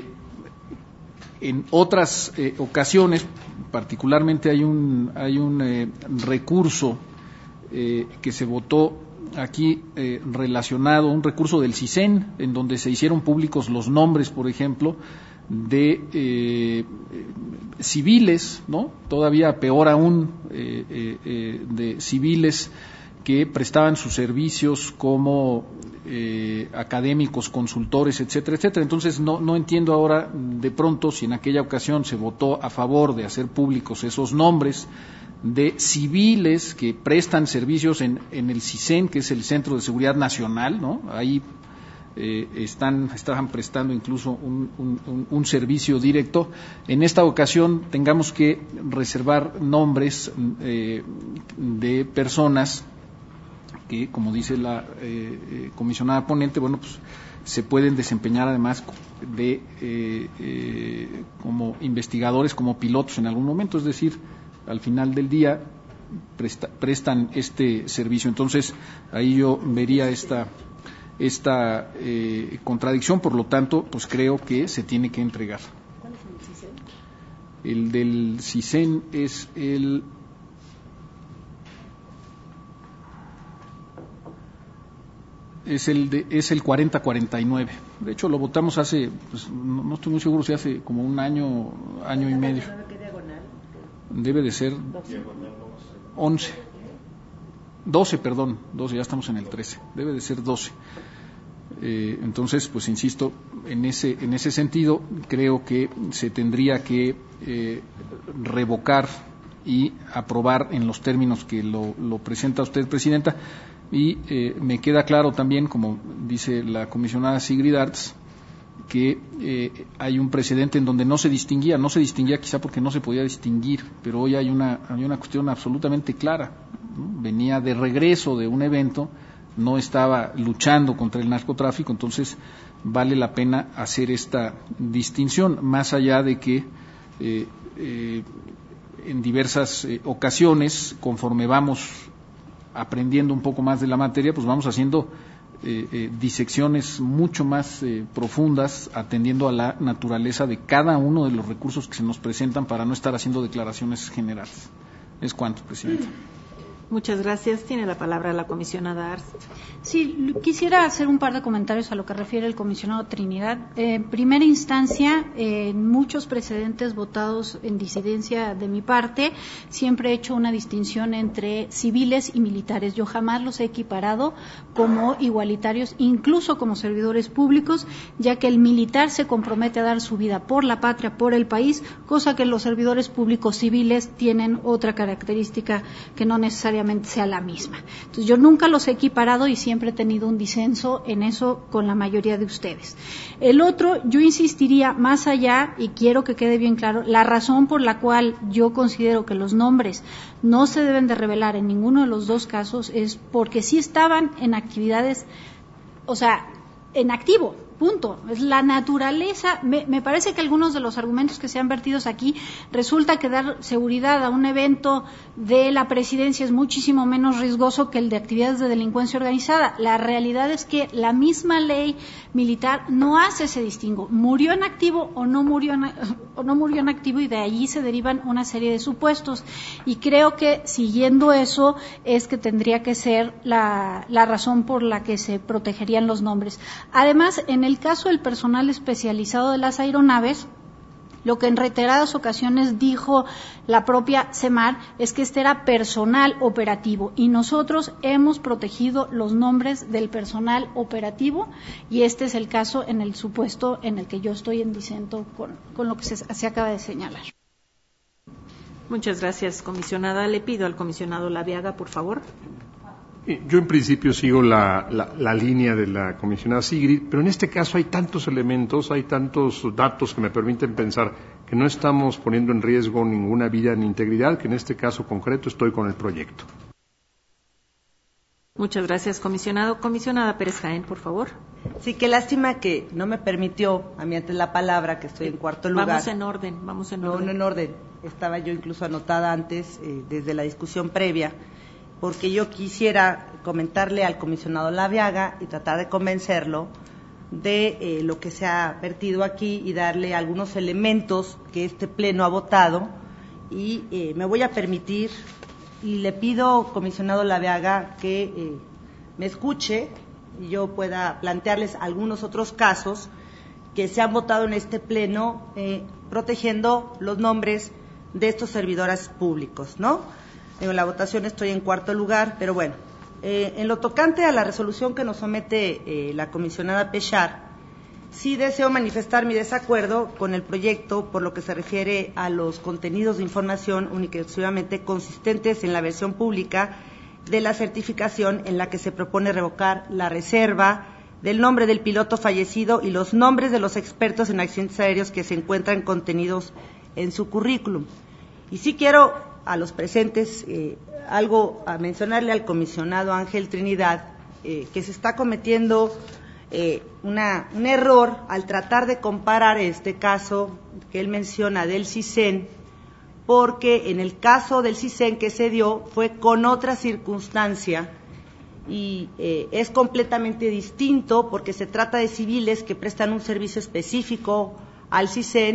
en otras eh, ocasiones, particularmente hay un hay un eh, recurso eh, que se votó aquí eh, relacionado, un recurso del CISEN, en donde se hicieron públicos los nombres, por ejemplo, de eh, civiles, ¿no? Todavía peor aún, eh, eh, eh, de civiles que prestaban sus servicios como eh, académicos, consultores, etcétera, etcétera. Entonces, no, no entiendo ahora, de pronto, si en aquella ocasión se votó a favor de hacer públicos esos nombres de civiles que prestan servicios en, en el CISEN, que es el Centro de Seguridad Nacional, ¿no? Ahí eh, están, estaban prestando incluso un, un, un servicio directo. En esta ocasión tengamos que reservar nombres eh, de personas que, como dice la eh, eh, comisionada ponente, bueno, pues se pueden desempeñar además de eh, eh, como investigadores, como pilotos en algún momento, es decir, al final del día presta, prestan este servicio. Entonces, ahí yo vería esta esta eh, contradicción, por lo tanto, pues creo que se tiene que entregar. El del CISEN es el es el de, es el cuarenta cuarenta y nueve. De hecho, lo votamos hace, pues, no, no estoy muy seguro si hace como un año, año y medio. Debe de ser once. doce, perdón, doce, ya estamos en el trece. Debe de ser doce. Eh, entonces, pues insisto, en ese en ese sentido, creo que se tendría que eh, revocar y aprobar en los términos que lo, lo presenta usted, Presidenta. Y eh, me queda claro también, como dice la comisionada Sigrid Arts, que eh, hay un precedente en donde no se distinguía, no se distinguía quizá porque no se podía distinguir, pero hoy hay una, hay una cuestión absolutamente clara, ¿no? Venía de regreso de un evento, no estaba luchando contra el narcotráfico, entonces vale la pena hacer esta distinción, más allá de que eh, eh, en diversas eh, ocasiones, conforme vamos aprendiendo un poco más de la materia, pues vamos haciendo eh, eh, disecciones mucho más eh, profundas, atendiendo a la naturaleza de cada uno de los recursos que se nos presentan para no estar haciendo declaraciones generales. Es cuanto, Presidenta. Muchas gracias. Tiene la palabra la comisionada Arst. Sí, quisiera hacer un par de comentarios a lo que refiere el comisionado Trinidad. Eh, en primera instancia, eh, en muchos precedentes votados en disidencia de mi parte, siempre he hecho una distinción entre civiles y militares. Yo jamás los he equiparado como igualitarios, incluso como servidores públicos, ya que el militar se compromete a dar su vida por la patria, por el país, cosa que los servidores públicos civiles tienen otra característica que no necesariamente sea la misma. Entonces, yo nunca los he equiparado y siempre he tenido un disenso en eso con la mayoría de ustedes. El otro, yo insistiría más allá, y quiero que quede bien claro, la razón por la cual yo considero que los nombres no se deben de revelar en ninguno de los dos casos es porque sí estaban en actividades, o sea, en activo. Punto. Es la naturaleza. Me, me parece que algunos de los argumentos que se han vertido aquí resulta que dar seguridad a un evento de la presidencia es muchísimo menos riesgoso que el de actividades de delincuencia organizada. La realidad es que la misma ley militar no hace ese distingo. Murió en activo o no murió en, o no murió en activo, y de allí se derivan una serie de supuestos. Y creo que siguiendo eso es que tendría que ser la, la razón por la que se protegerían los nombres. Además, en En el caso del personal especializado de las aeronaves, lo que en reiteradas ocasiones dijo la propia CEMAR es que este era personal operativo, y nosotros hemos protegido los nombres del personal operativo, y este es el caso en el supuesto en el que yo estoy en disento con, con lo que se, se acaba de señalar. Muchas gracias, comisionada. Le pido al comisionado Laviaga, por favor. Yo en principio sigo la, la, la línea de la comisionada Sigrid, pero en este caso hay tantos elementos, hay tantos datos que me permiten pensar que no estamos poniendo en riesgo ninguna vida ni integridad, que en este caso concreto estoy con el proyecto. Muchas gracias, comisionado. Comisionada Pérez Jaén, por favor. Sí, qué lástima que no me permitió, a mí antes la palabra, que estoy en cuarto lugar. Vamos en orden, vamos en orden. No, no en orden. Estaba yo incluso anotada antes, eh, desde la discusión previa, porque yo quisiera comentarle al comisionado Laviaga y tratar de convencerlo de eh, lo que se ha vertido aquí y darle algunos elementos que este pleno ha votado. Y eh, me voy a permitir, y le pido, comisionado Laviaga, que eh, me escuche y yo pueda plantearles algunos otros casos que se han votado en este pleno eh, protegiendo los nombres de estos servidores públicos, ¿no? En la votación estoy en cuarto lugar, pero bueno, eh, en lo tocante a la resolución que nos somete eh, la comisionada Péchard, sí deseo manifestar mi desacuerdo con el proyecto por lo que se refiere a los contenidos de información única y exclusivamente consistentes en la versión pública de la certificación, en la que se propone revocar la reserva del nombre del piloto fallecido y los nombres de los expertos en accidentes aéreos que se encuentran contenidos en su currículum. Y sí quiero a los presentes eh, algo a mencionarle al comisionado Ángel Trinidad, eh, que se está cometiendo eh, una, un error al tratar de comparar este caso que él menciona del CISEN, porque en el caso del CISEN que se dio fue con otra circunstancia y eh, es completamente distinto, porque se trata de civiles que prestan un servicio específico al CISEN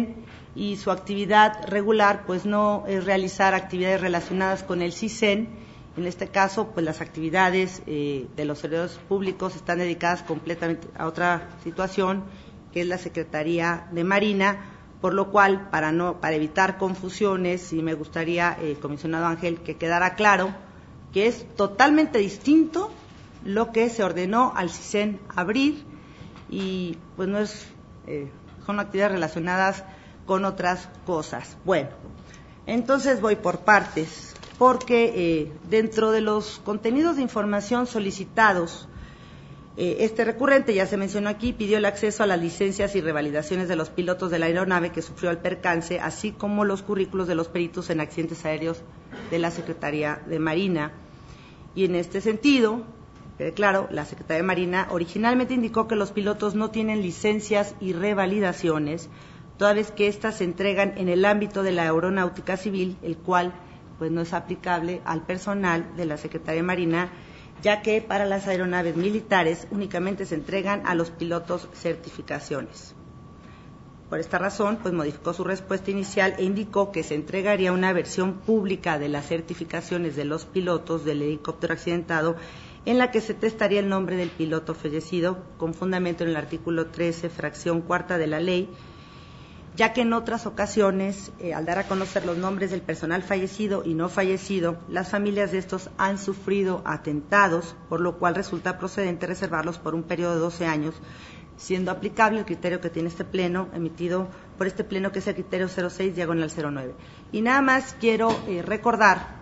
y su actividad regular pues no es realizar actividades relacionadas con el CISEN. En este caso, pues las actividades eh, de los servidores públicos están dedicadas completamente a otra situación, que es la Secretaría de Marina, por lo cual, para no para evitar confusiones, sí me gustaría, eh, comisionado Ángel, que quedara claro que es totalmente distinto lo que se ordenó al CISEN abrir y pues no es, eh, son actividades relacionadas con otras cosas. Bueno, entonces voy por partes, porque eh, dentro de los contenidos de información solicitados, eh, este recurrente, ya se mencionó aquí, pidió el acceso a las licencias y revalidaciones de los pilotos de la aeronave que sufrió el percance, así como los currículos de los peritos en accidentes aéreos de la Secretaría de Marina. Y en este sentido, eh, claro, la Secretaría de Marina originalmente indicó que los pilotos no tienen licencias y revalidaciones, toda vez que éstas se entregan en el ámbito de la aeronáutica civil, el cual pues no es aplicable al personal de la Secretaría de Marina, ya que para las aeronaves militares únicamente se entregan a los pilotos certificaciones. Por esta razón, pues modificó su respuesta inicial e indicó que se entregaría una versión pública de las certificaciones de los pilotos del helicóptero accidentado, en la que se testaría el nombre del piloto fallecido, con fundamento en el artículo trece, fracción cuarta de la ley, ya que en otras ocasiones, eh, al dar a conocer los nombres del personal fallecido y no fallecido, las familias de estos han sufrido atentados, por lo cual resulta procedente reservarlos por un periodo de doce años, siendo aplicable el criterio que tiene este pleno, emitido por este pleno, que es el criterio cero seis diagonal cero nueve. Y nada más quiero eh, recordar,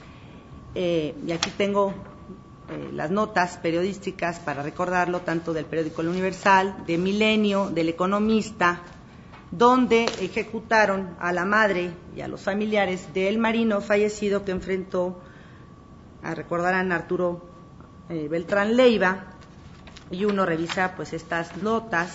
eh, y aquí tengo eh, las notas periodísticas para recordarlo, tanto del periódico El Universal, de Milenio, del Economista, donde ejecutaron a la madre y a los familiares del marino fallecido que enfrentó, a recordarán, Arturo eh, Beltrán Leiva, y uno revisa pues estas notas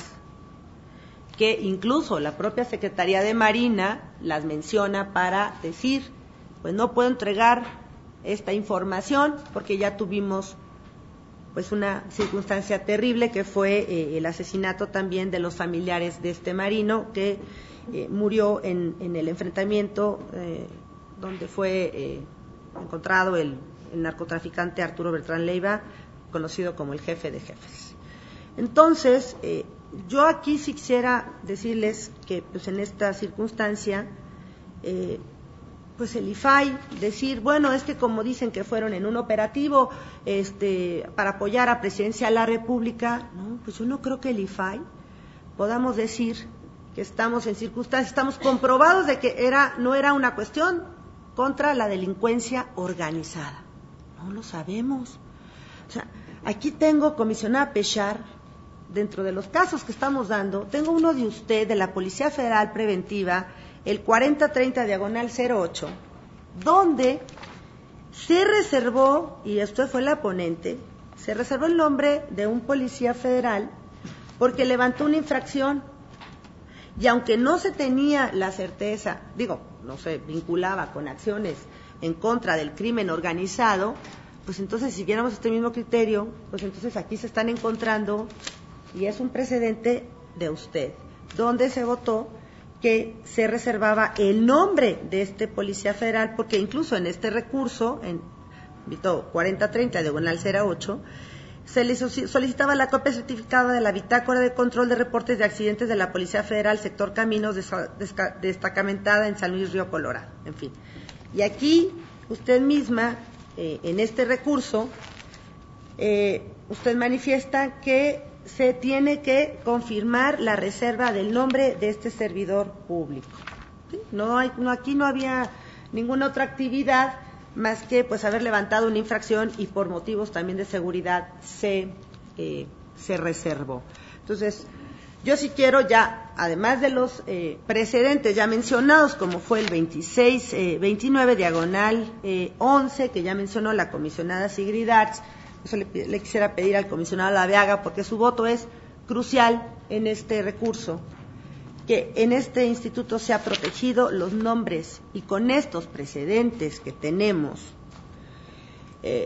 que incluso la propia Secretaría de Marina las menciona para decir, pues no puedo entregar esta información porque ya tuvimos pues una circunstancia terrible que fue eh, el asesinato también de los familiares de este marino que eh, murió en, en el enfrentamiento eh, donde fue eh, encontrado el, el narcotraficante Arturo Beltrán Leiva, conocido como el jefe de jefes. Entonces, eh, yo aquí sí quisiera decirles que pues en esta circunstancia, eh, pues el I F A I, decir, bueno, es que como dicen que fueron en un operativo este, para apoyar a Presidencia de la República, no, pues yo no creo que el I F A I podamos decir que estamos en circunstancias, estamos comprobados de que era, no era una cuestión contra la delincuencia organizada. No lo sabemos. O sea, aquí tengo, comisionada Péchard, dentro de los casos que estamos dando, tengo uno de usted, de la Policía Federal Preventiva, el cuarenta treinta diagonal cero ocho, donde se reservó, y usted fue la ponente, se reservó el nombre de un policía federal porque levantó una infracción, y aunque no se tenía la certeza, digo, no se vinculaba con acciones en contra del crimen organizado, pues entonces si siguiéramos este mismo criterio, pues entonces aquí se están encontrando, y es un precedente de usted, donde se votó que se reservaba el nombre de este policía federal, porque incluso en este recurso, en cuarenta treinta diagonal cero ocho, se le solicitaba la copia certificada de la bitácora de control de reportes de accidentes de la Policía Federal, sector Caminos, destacamentada en San Luis Río Colorado, en fin. Y aquí, usted misma, eh, en este recurso, eh, usted manifiesta que se tiene que confirmar la reserva del nombre de este servidor público. ¿Sí? No hay, no, aquí no había ninguna otra actividad más que pues haber levantado una infracción y por motivos también de seguridad se, eh, se reservó. Entonces, yo sí quiero ya, además de los eh, precedentes ya mencionados, como fue el veintiséis veintinueve diagonal eh, once, que ya mencionó la comisionada Sigrid Arts, eso le, le quisiera pedir al comisionado Laveaga, porque su voto es crucial en este recurso, que en este instituto se ha protegido los nombres, y con estos precedentes que tenemos, eh,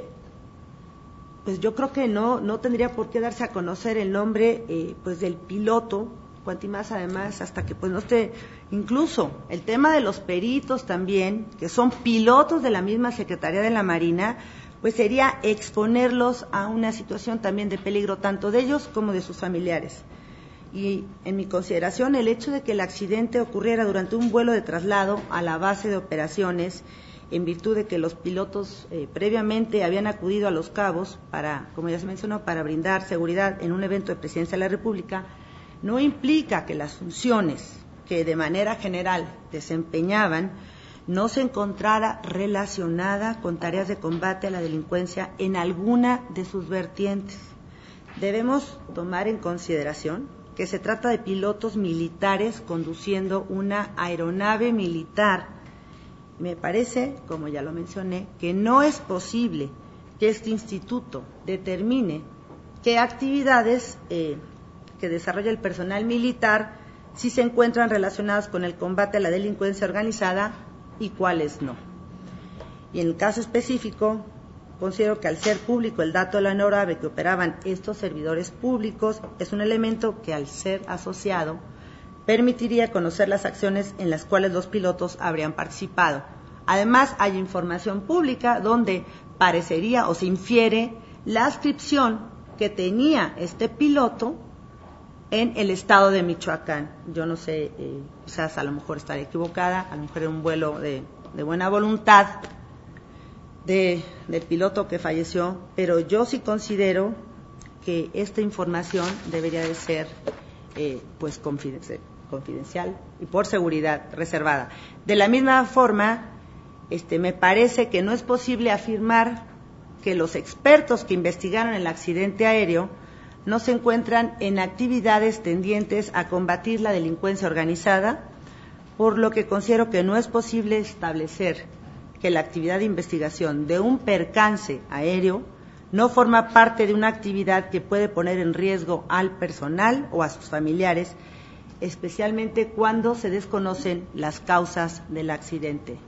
pues yo creo que no no tendría por qué darse a conocer el nombre eh, pues del piloto cuanti más además hasta que pues no esté, incluso el tema de los peritos también, que son pilotos de la misma Secretaría de la Marina, pues sería exponerlos a una situación también de peligro, tanto de ellos como de sus familiares. Y en mi consideración, el hecho de que el accidente ocurriera durante un vuelo de traslado a la base de operaciones, en virtud de que los pilotos eh, previamente habían acudido a Los Cabos para, como ya se mencionó, para brindar seguridad en un evento de Presidencia de la República, no implica que las funciones que de manera general desempeñaban no se encontrara relacionada con tareas de combate a la delincuencia en alguna de sus vertientes. Debemos tomar en consideración que se trata de pilotos militares conduciendo una aeronave militar. Me parece, como ya lo mencioné, que no es posible que este instituto determine qué actividades eh, que desarrolla el personal militar si se encuentran relacionadas con el combate a la delincuencia organizada y cuáles no. Y en el caso específico, considero que al ser público el dato de la aeronave que operaban estos servidores públicos es un elemento que al ser asociado permitiría conocer las acciones en las cuales los pilotos habrían participado. Además, hay información pública donde parecería o se infiere la adscripción que tenía este piloto en el estado de Michoacán. Yo no sé, eh, quizás a lo mejor estaré equivocada, a lo mejor era un vuelo de, de buena voluntad de, del piloto que falleció, pero yo sí considero que esta información debería de ser eh, pues confidencial. confidencial y por seguridad reservada. De la misma forma, este, me parece que no es posible afirmar que los expertos que investigaron el accidente aéreo no se encuentran en actividades tendientes a combatir la delincuencia organizada, por lo que considero que no es posible establecer que la actividad de investigación de un percance aéreo no forma parte de una actividad que puede poner en riesgo al personal o a sus familiares, especialmente cuando se desconocen las causas del accidente.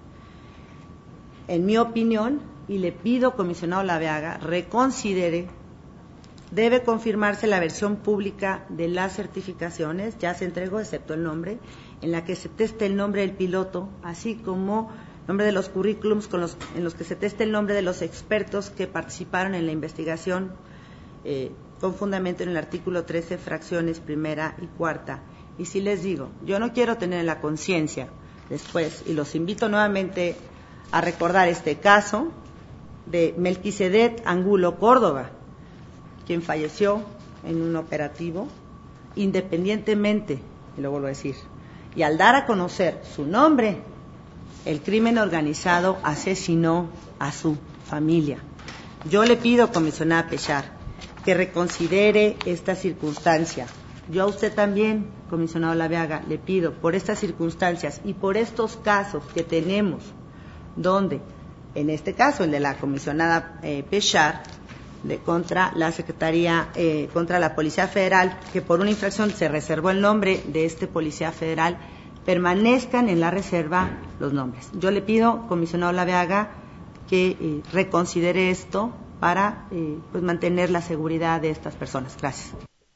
En mi opinión, y le pido, comisionado Laveaga, reconsidere, debe confirmarse la versión pública de las certificaciones, ya se entregó, excepto el nombre, en la que se teste el nombre del piloto, así como el nombre de los currículums con los, en los que se teste el nombre de los expertos que participaron en la investigación, eh, con fundamento en el artículo trece, fracciones primera y cuarta. Y si les digo, yo no quiero tener la conciencia después, y los invito nuevamente a recordar este caso de Melquisedec Angulo Córdoba, quien falleció en un operativo, independientemente, y lo vuelvo a decir, y al dar a conocer su nombre, el crimen organizado asesinó a su familia. Yo le pido, comisionada Péchard, que reconsidere esta circunstancia. Yo a usted también, comisionado Laveaga, le pido, por estas circunstancias y por estos casos que tenemos, donde, en este caso, el de la comisionada eh, Péchard, de contra la Secretaría, eh, contra la Policía Federal, que por una infracción se reservó el nombre de este Policía Federal, permanezcan en la reserva los nombres. Yo le pido, comisionado Laveaga, que eh, reconsidere esto para eh, pues mantener la seguridad de estas personas. Gracias.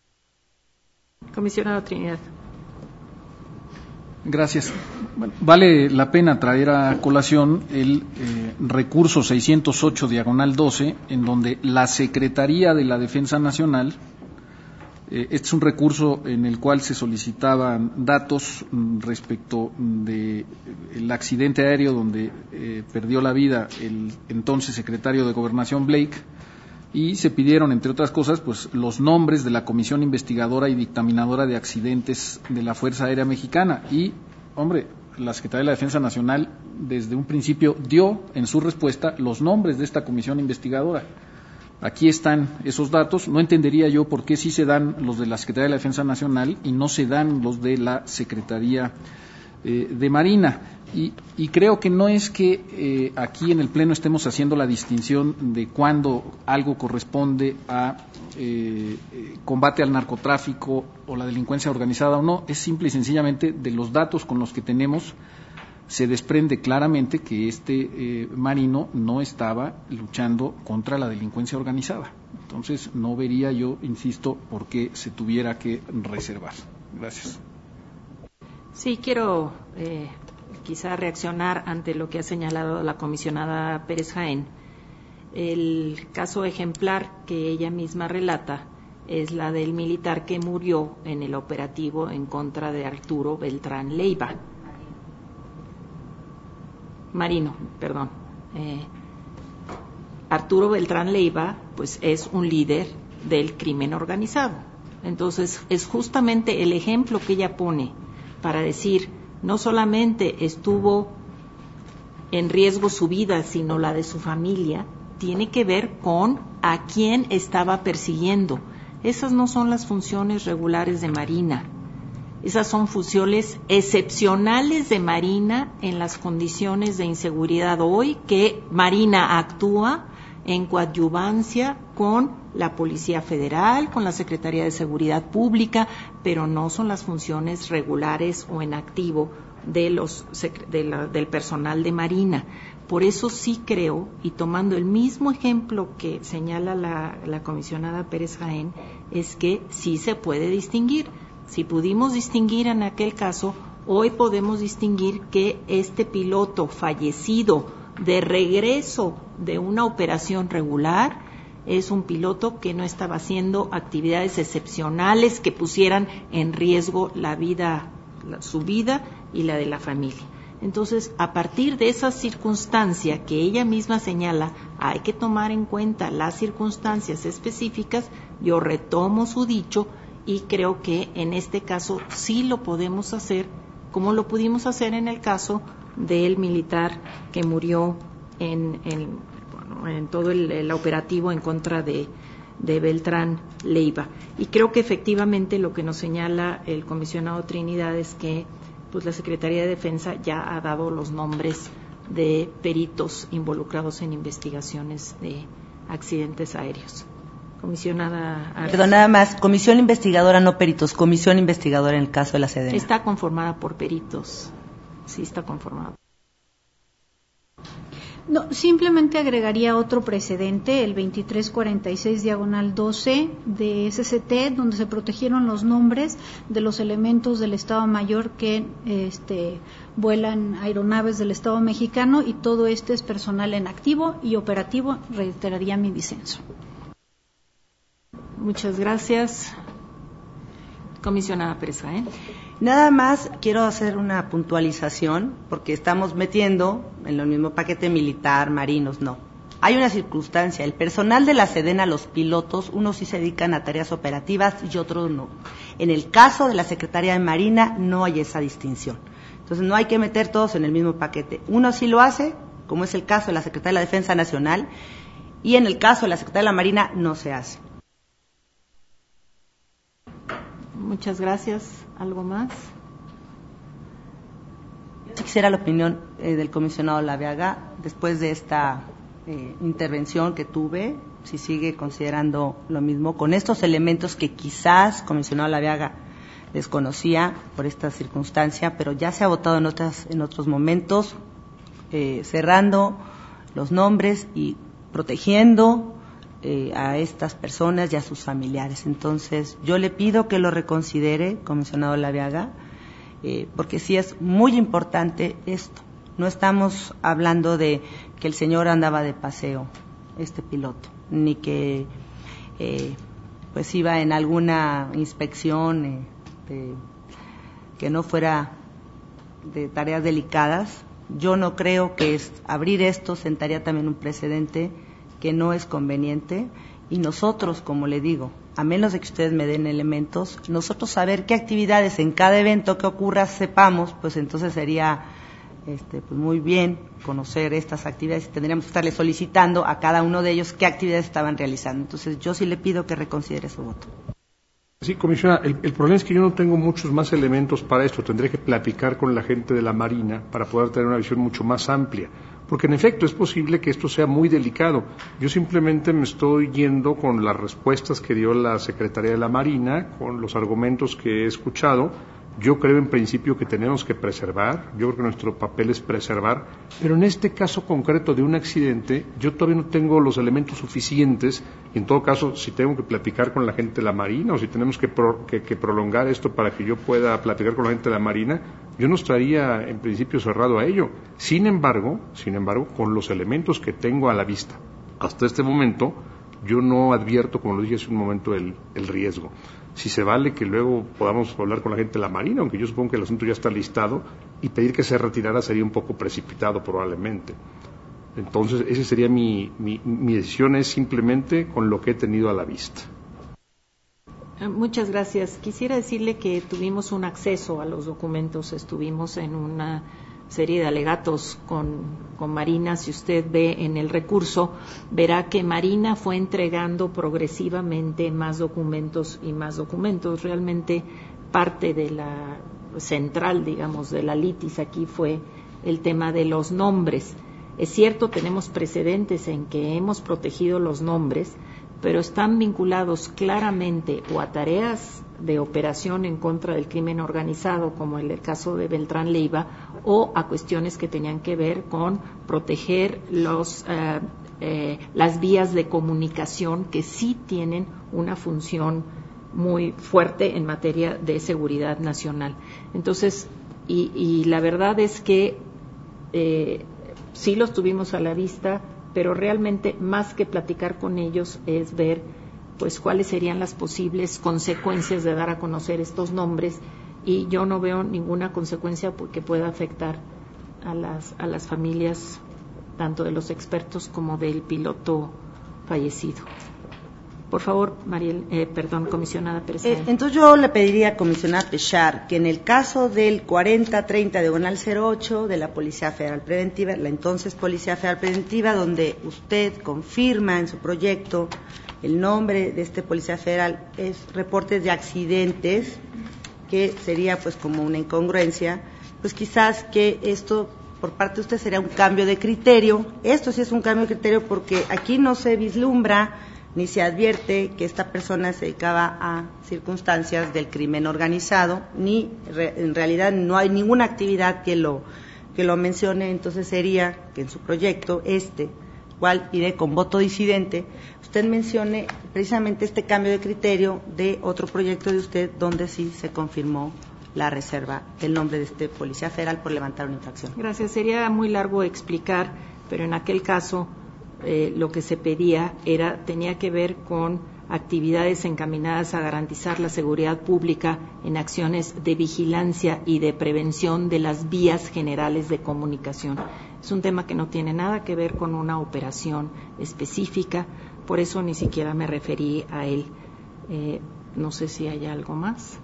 Comisionado Trinidad. Gracias. Bueno, vale la pena traer a colación el eh, recurso seiscientos ocho diagonal doce, en donde la Secretaría de la Defensa Nacional, eh, este es un recurso en el cual se solicitaban datos mm, respecto del de accidente aéreo donde eh, perdió la vida el entonces secretario de Gobernación Blake, y se pidieron, entre otras cosas, pues los nombres de la Comisión Investigadora y Dictaminadora de Accidentes de la Fuerza Aérea Mexicana. Y, hombre, la Secretaría de la Defensa Nacional desde un principio dio en su respuesta los nombres de esta Comisión Investigadora. Aquí están esos datos. No entendería yo por qué sí se dan los de la Secretaría de la Defensa Nacional y no se dan los de la Secretaría eh, de Marina. Y, y creo que no es que eh, aquí en el Pleno estemos haciendo la distinción de cuándo algo corresponde a eh, eh, combate al narcotráfico o la delincuencia organizada o no, es simple y sencillamente de los datos con los que tenemos se desprende claramente que este eh, marino no estaba luchando contra la delincuencia organizada. Entonces no vería yo, insisto, por qué se tuviera que reservar. Gracias. Sí, quiero eh, quizá reaccionar ante lo que ha señalado la comisionada Pérez Jaén. El caso ejemplar que ella misma relata es la del militar que murió en el operativo en contra de Arturo Beltrán Leiva. Marino, perdón. Eh, Arturo Beltrán Leiva, pues es un líder del crimen organizado. Entonces, es justamente el ejemplo que ella pone para decir, no solamente estuvo en riesgo su vida, sino la de su familia, tiene que ver con a quién estaba persiguiendo. Esas no son las funciones regulares de Marina. Esas son funciones excepcionales de Marina en las condiciones de inseguridad hoy, que Marina actúa en coadyuvancia con la Policía Federal, con la Secretaría de Seguridad Pública, pero no son las funciones regulares o en activo de los, de la, del personal de Marina. Por eso sí creo, y tomando el mismo ejemplo que señala la, la comisionada Pérez Jaén, es que sí se puede distinguir. Si pudimos distinguir en aquel caso, hoy podemos distinguir que este piloto fallecido de regreso de una operación regular es un piloto que no estaba haciendo actividades excepcionales que pusieran en riesgo la vida, la, su vida y la de la familia. Entonces, a partir de esa circunstancia que ella misma señala, hay que tomar en cuenta las circunstancias específicas. Yo retomo su dicho y creo que en este caso sí lo podemos hacer, como lo pudimos hacer en el caso del militar que murió en, en, bueno, en todo el, el operativo en contra de, de Beltrán Leiva. Y creo que efectivamente lo que nos señala el comisionado Trinidad es que pues la Secretaría de Defensa ya ha dado los nombres de peritos involucrados en investigaciones de accidentes aéreos. Comisionada Arce. Perdón, nada más, comisión investigadora, no peritos, comisión investigadora en el caso de la Sedena. Está conformada por peritos, sí está conformada. No, simplemente agregaría otro precedente, el veintitrés cuarenta y seis diagonal doce de S C T, donde se protegieron los nombres de los elementos del Estado Mayor que este, vuelan aeronaves del Estado mexicano, y todo este es personal en activo y operativo. Reiteraría mi disenso. Muchas gracias. Comisionada Pérez Jaén. Nada más quiero hacer una puntualización, porque estamos metiendo en el mismo paquete militar, marinos, no. Hay una circunstancia, el personal de la Sedena, los pilotos, unos sí se dedican a tareas operativas y otros no. En el caso de la Secretaría de Marina no hay esa distinción. Entonces no hay que meter todos en el mismo paquete. Uno sí lo hace, como es el caso de la Secretaría de la Defensa Nacional, y en el caso de la Secretaría de la Marina no se hace. Muchas gracias. ¿Algo más? Si quisiera la opinión eh, del comisionado Laviaga, después de esta eh, intervención que tuve, si sigue considerando lo mismo, con estos elementos que quizás, comisionado Laviaga, desconocía por esta circunstancia, pero ya se ha votado en, otras, en otros momentos, eh, cerrando los nombres y protegiendo Eh, a estas personas y a sus familiares. Entonces, yo le pido que lo reconsidere, comisionado Laviaga, eh, porque sí es muy importante esto. No estamos hablando de que el señor andaba de paseo, este piloto, ni que eh, pues iba en alguna inspección eh, de, que no fuera de tareas delicadas. Yo no creo que es, abrir esto sentaría también un precedente que no es conveniente, y nosotros, como le digo, a menos de que ustedes me den elementos, nosotros saber qué actividades en cada evento que ocurra sepamos, pues entonces sería este, pues muy bien conocer estas actividades, y tendríamos que estarle solicitando a cada uno de ellos qué actividades estaban realizando. Entonces yo sí le pido que reconsidere su voto. Sí, comisionada, el, el problema es que yo no tengo muchos más elementos para esto. Tendré que platicar con la gente de la Marina para poder tener una visión mucho más amplia. Porque en efecto es posible que esto sea muy delicado. Yo simplemente me estoy yendo con las respuestas que dio la Secretaría de la Marina, con los argumentos que he escuchado, Yo creo en principio que tenemos que preservar, yo creo que nuestro papel es preservar, pero en este caso concreto de un accidente, yo todavía no tengo los elementos suficientes, y en todo caso, si tengo que platicar con la gente de la Marina, o si tenemos que, pro, que, que prolongar esto para que yo pueda platicar con la gente de la Marina, yo no estaría en principio cerrado a ello. Sin embargo, sin embargo, con los elementos que tengo a la vista, hasta este momento, yo no advierto, como lo dije hace un momento, el, el riesgo. Si se vale que luego podamos hablar con la gente de la Marina, aunque yo supongo que el asunto ya está listado, y pedir que se retirara sería un poco precipitado probablemente. Entonces, esa sería mi, mi, mi decisión, es simplemente con lo que he tenido a la vista. Muchas gracias. Quisiera decirle que tuvimos un acceso a los documentos, estuvimos en una serie de alegatos con, con Marina. Si usted ve en el recurso, verá que Marina fue entregando progresivamente más documentos y más documentos. Realmente parte de la central, digamos, de la litis aquí fue el tema de los nombres. Es cierto, tenemos precedentes en que hemos protegido los nombres, pero están vinculados claramente o a tareas de operación en contra del crimen organizado, como en el caso de Beltrán Leiva, o a cuestiones que tenían que ver con proteger los, eh, eh, las vías de comunicación que sí tienen una función muy fuerte en materia de seguridad nacional. Entonces, y, y la verdad es que eh, sí los tuvimos a la vista, pero realmente más que platicar con ellos es ver pues cuáles serían las posibles consecuencias de dar a conocer estos nombres, y yo no veo ninguna consecuencia que pueda afectar a las a las familias tanto de los expertos como del piloto fallecido. Por favor, Mariel, eh, perdón, comisionada Pérez. Eh, entonces yo le pediría, comisionada Péchard, que en el caso del cuarenta treinta diagonal cero ocho de la Policía Federal Preventiva, la entonces Policía Federal Preventiva, donde usted confirma en su proyecto el nombre de este Policía Federal, es reportes de accidentes, que sería pues como una incongruencia, pues quizás que esto por parte de usted sería un cambio de criterio. Esto sí es un cambio de criterio porque aquí no se vislumbra ni se advierte que esta persona se dedicaba a circunstancias del crimen organizado, ni re, en realidad no hay ninguna actividad que lo que lo mencione. Entonces sería que en su proyecto, este, cual iré con voto disidente, usted mencione precisamente este cambio de criterio de otro proyecto de usted donde sí se confirmó la reserva del nombre de este Policía Federal por levantar una infracción. Gracias. Sería muy largo explicar, pero en aquel caso Eh, lo que se pedía era tenía que ver con actividades encaminadas a garantizar la seguridad pública en acciones de vigilancia y de prevención de las vías generales de comunicación. Es un tema que no tiene nada que ver con una operación específica, por eso ni siquiera me referí a él. Eh, no sé si hay algo más.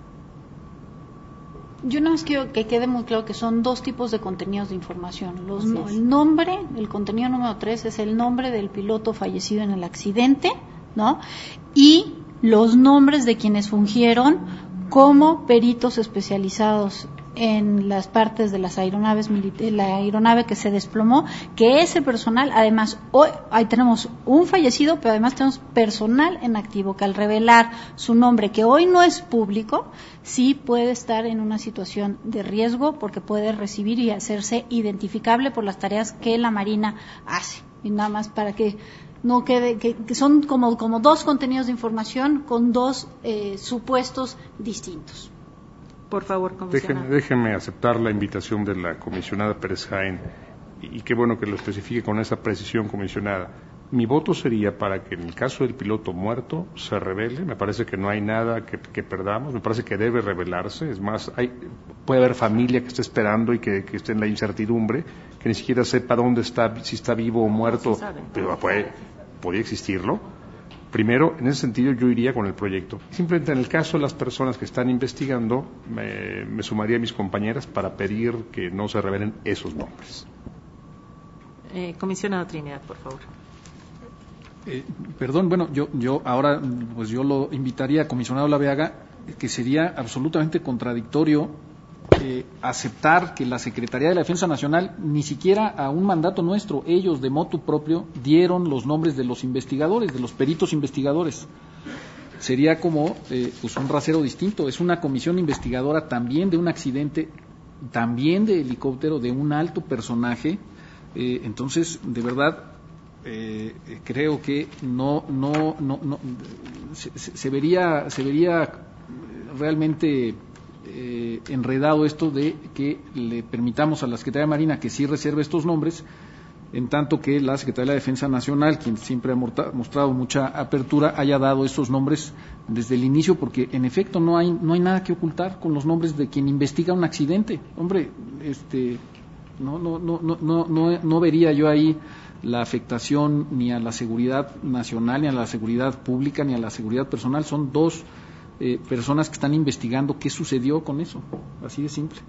Yo nada más quiero que quede muy claro que son dos tipos de contenidos de información. Los, el nombre, el contenido número tres es el nombre del piloto fallecido en el accidente, ¿no? Y los nombres de quienes fungieron como peritos especializados en las partes de las aeronaves militares, la aeronave que se desplomó, que ese personal, además, hoy ahí tenemos un fallecido, pero además tenemos personal en activo que al revelar su nombre, que hoy no es público, sí puede estar en una situación de riesgo porque puede recibir y hacerse identificable por las tareas que la Marina hace. Y nada más para que no quede, que, que son como, como dos contenidos de información con dos eh, supuestos distintos. Por favor, comisionada. Déjeme, déjeme aceptar la invitación de la comisionada Pérez Jaén, y, y qué bueno que lo especifique con esa precisión, comisionada. Mi voto sería para que en el caso del piloto muerto se revele. Me parece que no hay nada que, que perdamos, me parece que debe revelarse. Es más, hay, puede haber familia que esté esperando y que, que esté en la incertidumbre, que ni siquiera sepa dónde está, si está vivo o muerto, sí pero puede, podría existirlo. Primero, en ese sentido, yo iría con el proyecto. Simplemente en el caso de las personas que están investigando, me, me sumaría a mis compañeras para pedir que no se revelen esos nombres. Eh, comisionado Trinidad, por favor. Eh, perdón, bueno, yo, yo ahora, pues yo lo invitaría, comisionado Laveaga, que sería absolutamente contradictorio eh, aceptar que la Secretaría de la Defensa Nacional, ni siquiera a un mandato nuestro, ellos de motu propio dieron los nombres de los investigadores, de los peritos investigadores. sería como eh, pues un rasero distinto. Es una comisión investigadora también de un accidente, también de helicóptero, de un alto personaje. Eh, entonces, de verdad, eh, creo que no, no, no, no se, se vería, se vería realmente eh, enredado esto de que le permitamos a la Secretaría de Marina que sí reserve estos nombres, en tanto que la Secretaría de la Defensa Nacional, quien siempre ha mostrado mucha apertura, haya dado estos nombres desde el inicio, porque en efecto no hay no hay nada que ocultar con los nombres de quien investiga un accidente. Hombre, este no no no no no no, no vería yo ahí la afectación ni a la seguridad nacional, ni a la seguridad pública, ni a la seguridad personal. Son dos eh, personas que están investigando qué sucedió con eso, así de simple.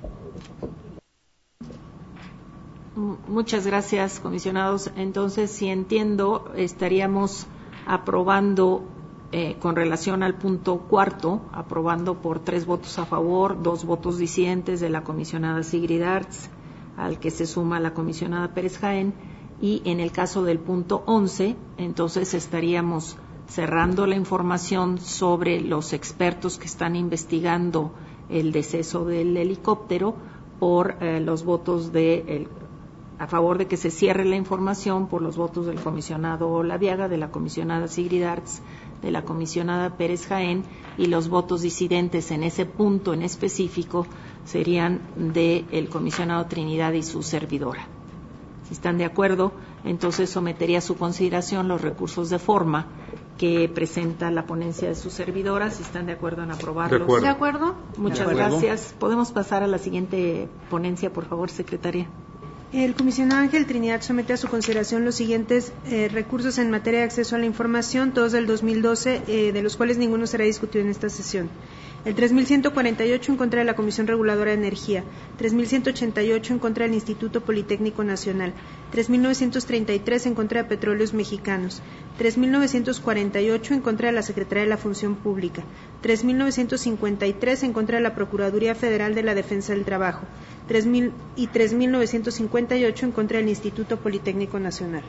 Muchas gracias, comisionados. Entonces, si entiendo, estaríamos aprobando eh, con relación al punto cuarto, aprobando por tres votos a favor, dos votos disidentes de la comisionada Sigrid Arts, al que se suma la comisionada Pérez Jaén, y en el caso del punto once, entonces estaríamos cerrando la información sobre los expertos que están investigando el deceso del helicóptero por eh, los votos de el, a favor de que se cierre la información por los votos del comisionado Laviaga, de la comisionada Sigrid Arts, de la comisionada Pérez Jaén, y los votos disidentes en ese punto en específico serían del comisionado Trinidad y su servidora. Si están de acuerdo, entonces sometería a su consideración los recursos de forma que presenta la ponencia de su servidora. Si están de acuerdo en aprobarlos. De acuerdo. ¿De acuerdo? Muchas De acuerdo. gracias. ¿Podemos pasar a la siguiente ponencia, por favor, secretaria? El comisionado Ángel Trinidad somete a su consideración los siguientes eh, recursos en materia de acceso a la información, todos del dos mil doce, eh, de los cuales ninguno será discutido en esta sesión. El tres mil ciento cuarenta y ocho en contra de la Comisión Reguladora de Energía, tres mil ciento ochenta y ocho en contra del Instituto Politécnico Nacional, tres mil novecientos treinta y tres en contra de Petróleos Mexicanos, tres mil novecientos cuarenta y ocho en contra de la Secretaría de la Función Pública, tres mil novecientos cincuenta y tres en contra de la Procuraduría Federal de la Defensa del Trabajo, tres mil y tres mil novecientos cincuenta y ocho en contra del Instituto Politécnico Nacional.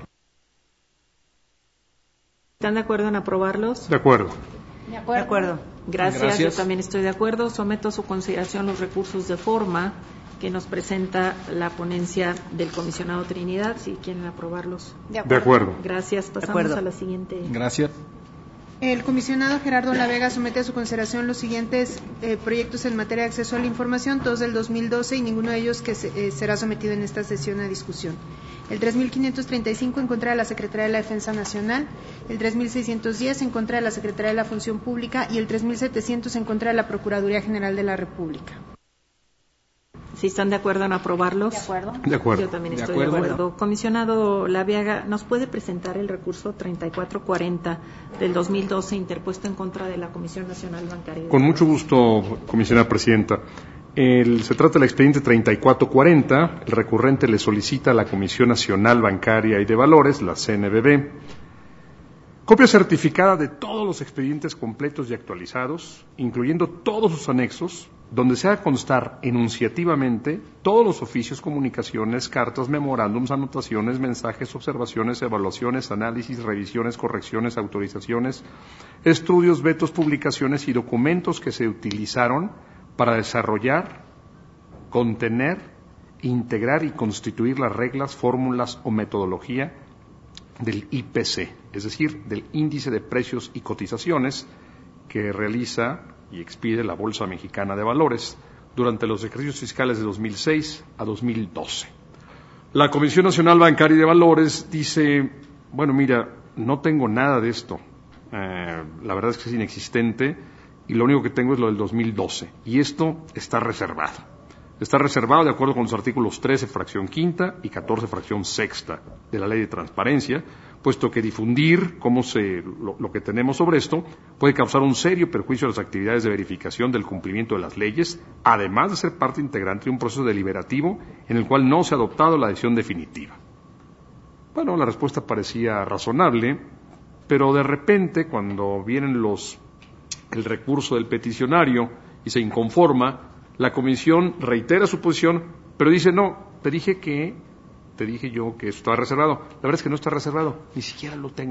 ¿Están de acuerdo en aprobarlos? De acuerdo. De acuerdo. De acuerdo. Gracias, Gracias. yo también estoy de acuerdo. Someto a su consideración los recursos de forma que nos presenta la ponencia del comisionado Trinidad, si quieren aprobarlos. De acuerdo. De acuerdo. Gracias. Pasamos acuerdo. a la siguiente. Gracias. El comisionado Gerardo Lavega somete a su consideración los siguientes eh, proyectos en materia de acceso a la información, todos del dos mil doce, y ninguno de ellos que se, eh, será sometido en esta sesión a discusión. El tres mil quinientos treinta y cinco en contra de la Secretaría de la Defensa Nacional, el tres mil seiscientos diez en contra de la Secretaría de la Función Pública y el tres mil setecientos en contra de la Procuraduría General de la República. Si están de acuerdo en aprobarlos. De acuerdo. De acuerdo. Yo también De estoy acuerdo. de acuerdo. Comisionado Laviaga, ¿nos puede presentar el recurso treinta y cuatro cuarenta del dos mil doce interpuesto en contra de la Comisión Nacional Bancaria? Con mucho gusto, comisionada presidenta. El, se trata del expediente treinta y cuatro cuarenta. El recurrente le solicita a la Comisión Nacional Bancaria y de Valores, la C N B V, copia certificada de todos los expedientes completos y actualizados, incluyendo todos sus anexos, donde se haga constar enunciativamente todos los oficios, comunicaciones, cartas, memorándums, anotaciones, mensajes, observaciones, evaluaciones, análisis, revisiones, correcciones, autorizaciones, estudios, vetos, publicaciones y documentos que se utilizaron para desarrollar, contener, integrar y constituir las reglas, fórmulas o metodología del I P C, es decir, del Índice de Precios y Cotizaciones que realiza y expide la Bolsa Mexicana de Valores durante los ejercicios fiscales de dos mil seis a dos mil doce. La Comisión Nacional Bancaria y de Valores dice, bueno, mira, no tengo nada de esto, eh, la verdad es que es inexistente y lo único que tengo es lo del dos mil doce y esto está reservado. Está reservado de acuerdo con los artículos trece, fracción quinta y catorce, fracción sexta de la Ley de Transparencia, puesto que difundir cómo se, lo, lo que tenemos sobre esto puede causar un serio perjuicio a las actividades de verificación del cumplimiento de las leyes, además de ser parte integrante de un proceso deliberativo en el cual no se ha adoptado la decisión definitiva. Bueno, la respuesta parecía razonable, pero de repente, cuando vienen los, el recurso del peticionario y se inconforma, la comisión reitera su posición, pero dice, no, te dije que, te dije yo que esto estaba reservado. La verdad es que no está reservado, ni siquiera lo tengo.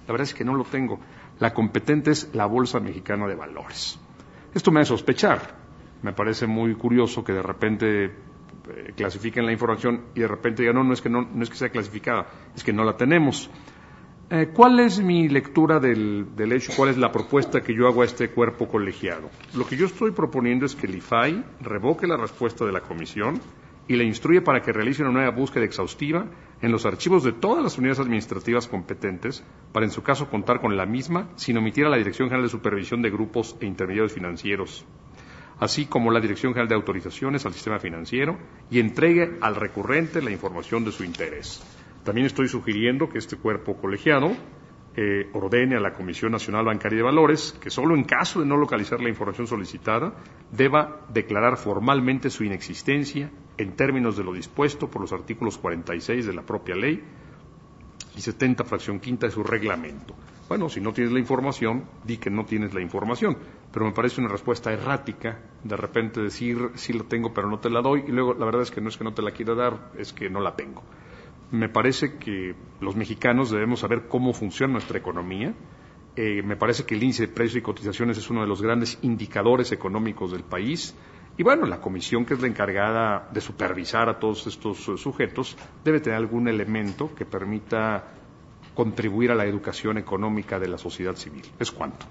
La verdad es que no lo tengo. La competente es la Bolsa Mexicana de Valores. Esto me hace sospechar. Me parece muy curioso que de repente eh, clasifiquen la información y de repente digan, no, no es que no, no es que sea clasificada, es que no la tenemos. Eh, ¿Cuál es mi lectura del, del hecho? ¿Cuál es la propuesta que yo hago a este cuerpo colegiado? Lo que yo estoy proponiendo es que el I F A I revoque la respuesta de la comisión y le instruye para que realice una nueva búsqueda exhaustiva en los archivos de todas las unidades administrativas competentes para, en su caso, contar con la misma sin omitir a la Dirección General de Supervisión de Grupos e Intermediarios Financieros, así como la Dirección General de Autorizaciones al Sistema Financiero, y entregue al recurrente la información de su interés. También estoy sugiriendo que este cuerpo colegiado eh, ordene a la Comisión Nacional Bancaria de Valores que solo en caso de no localizar la información solicitada deba declarar formalmente su inexistencia en términos de lo dispuesto por los artículos cuarenta y seis de la propia ley y setenta fracción quinta de su reglamento. Bueno, si no tienes la información, di que no tienes la información, pero me parece una respuesta errática, de repente decir, sí la tengo, pero no te la doy, y luego la verdad es que no es que no te la quiera dar, es que no la tengo. Me parece que los mexicanos debemos saber cómo funciona nuestra economía. Eh, me parece que el índice de precios y cotizaciones es uno de los grandes indicadores económicos del país. Y bueno, la comisión que es la encargada de supervisar a todos estos uh, sujetos debe tener algún elemento que permita contribuir a la educación económica de la sociedad civil. Es cuanto.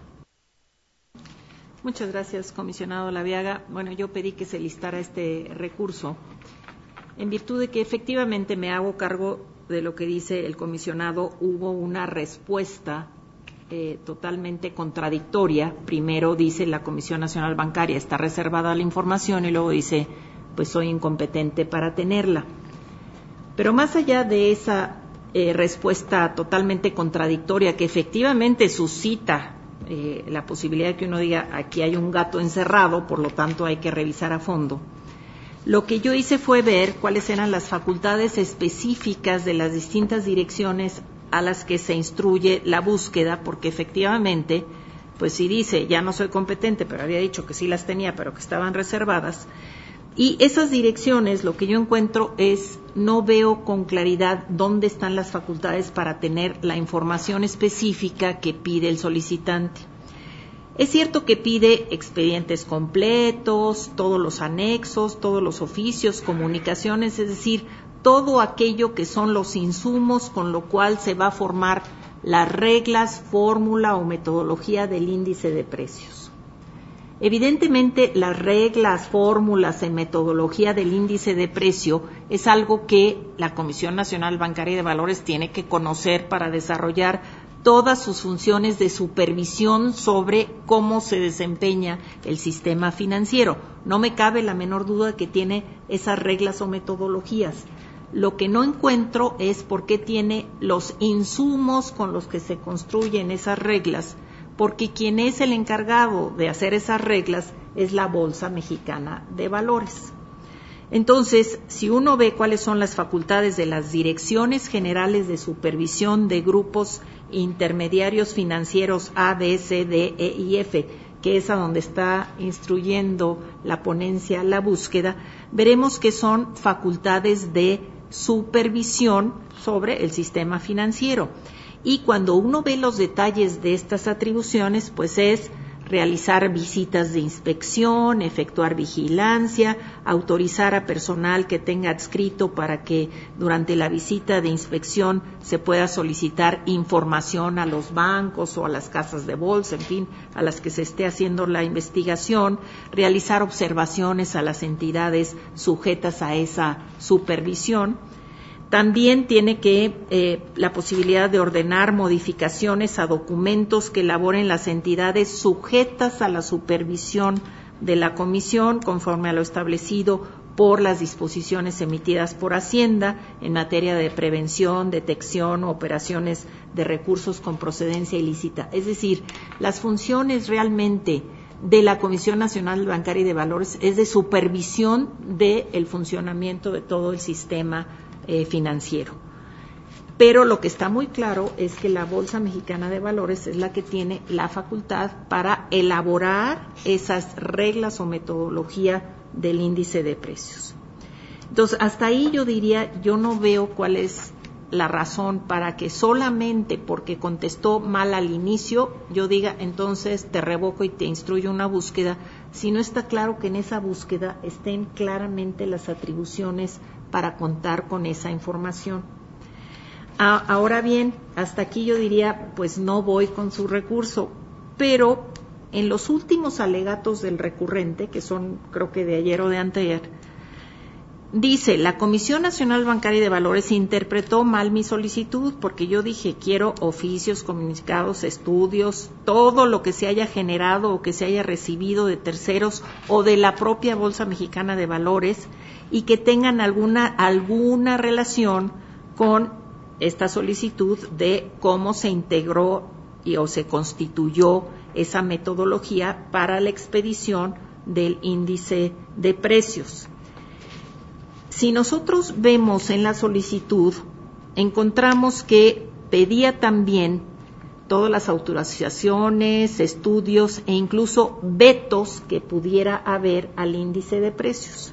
Muchas gracias, comisionado Laviaga. Bueno, yo pedí que se listara este recurso en virtud de que efectivamente me hago cargo de lo que dice el comisionado. Hubo una respuesta eh, totalmente contradictoria. Primero dice la Comisión Nacional Bancaria está reservada la información y luego dice pues soy incompetente para tenerla. Pero más allá de esa eh, respuesta totalmente contradictoria que efectivamente suscita eh, la posibilidad de que uno diga aquí hay un gato encerrado, por lo tanto hay que revisar a fondo. Lo que yo hice fue ver cuáles eran las facultades específicas de las distintas direcciones a las que se instruye la búsqueda, porque efectivamente, pues si dice, ya no soy competente, pero había dicho que sí las tenía, pero que estaban reservadas, y esas direcciones, lo que yo encuentro es, no veo con claridad dónde están las facultades para tener la información específica que pide el solicitante. Es cierto que pide expedientes completos, todos los anexos, todos los oficios, comunicaciones, es decir, todo aquello que son los insumos con lo cual se va a formar las reglas, fórmula o metodología del índice de precios. Evidentemente, las reglas, fórmulas y metodología del índice de precio es algo que la Comisión Nacional Bancaria de Valores tiene que conocer para desarrollar todas sus funciones de supervisión sobre cómo se desempeña el sistema financiero. No me cabe la menor duda que tiene esas reglas o metodologías. Lo que no encuentro es por qué tiene los insumos con los que se construyen esas reglas, porque quien es el encargado de hacer esas reglas es la Bolsa Mexicana de Valores. Entonces, si uno ve cuáles son las facultades de las direcciones generales de supervisión de grupos intermediarios financieros A, B, C, D, E y F, que es a donde está instruyendo la ponencia la búsqueda, veremos que son facultades de supervisión sobre el sistema financiero. Y cuando uno ve los detalles de estas atribuciones, pues es realizar visitas de inspección, efectuar vigilancia, autorizar a personal que tenga adscrito para que durante la visita de inspección se pueda solicitar información a los bancos o a las casas de bolsa, en fin, a las que se esté haciendo la investigación, realizar observaciones a las entidades sujetas a esa supervisión. También tiene que eh, la posibilidad de ordenar modificaciones a documentos que elaboren las entidades sujetas a la supervisión de la comisión, conforme a lo establecido por las disposiciones emitidas por Hacienda en materia de prevención, detección o operaciones de recursos con procedencia ilícita. Es decir, las funciones realmente de la Comisión Nacional Bancaria y de Valores es de supervisión del funcionamiento de todo el sistema Eh, financiero. Pero lo que está muy claro es que la Bolsa Mexicana de Valores es la que tiene la facultad para elaborar esas reglas o metodología del índice de precios. Entonces, hasta ahí yo diría, yo no veo cuál es la razón para que solamente porque contestó mal al inicio yo diga entonces te revoco y te instruyo una búsqueda, si no está claro que en esa búsqueda estén claramente las atribuciones para contar con esa información. A, ahora bien, hasta aquí yo diría, pues no voy con su recurso, pero en los últimos alegatos del recurrente, que son creo que de ayer o de anteayer, dice, la Comisión Nacional Bancaria y de Valores interpretó mal mi solicitud porque yo dije, quiero oficios, comunicados, estudios, todo lo que se haya generado o que se haya recibido de terceros o de la propia Bolsa Mexicana de Valores y que tengan alguna, alguna relación con esta solicitud de cómo se integró y, o se constituyó esa metodología para la expedición del índice de precios. Si nosotros vemos en la solicitud, encontramos que pedía también todas las autorizaciones, estudios e incluso vetos que pudiera haber al índice de precios.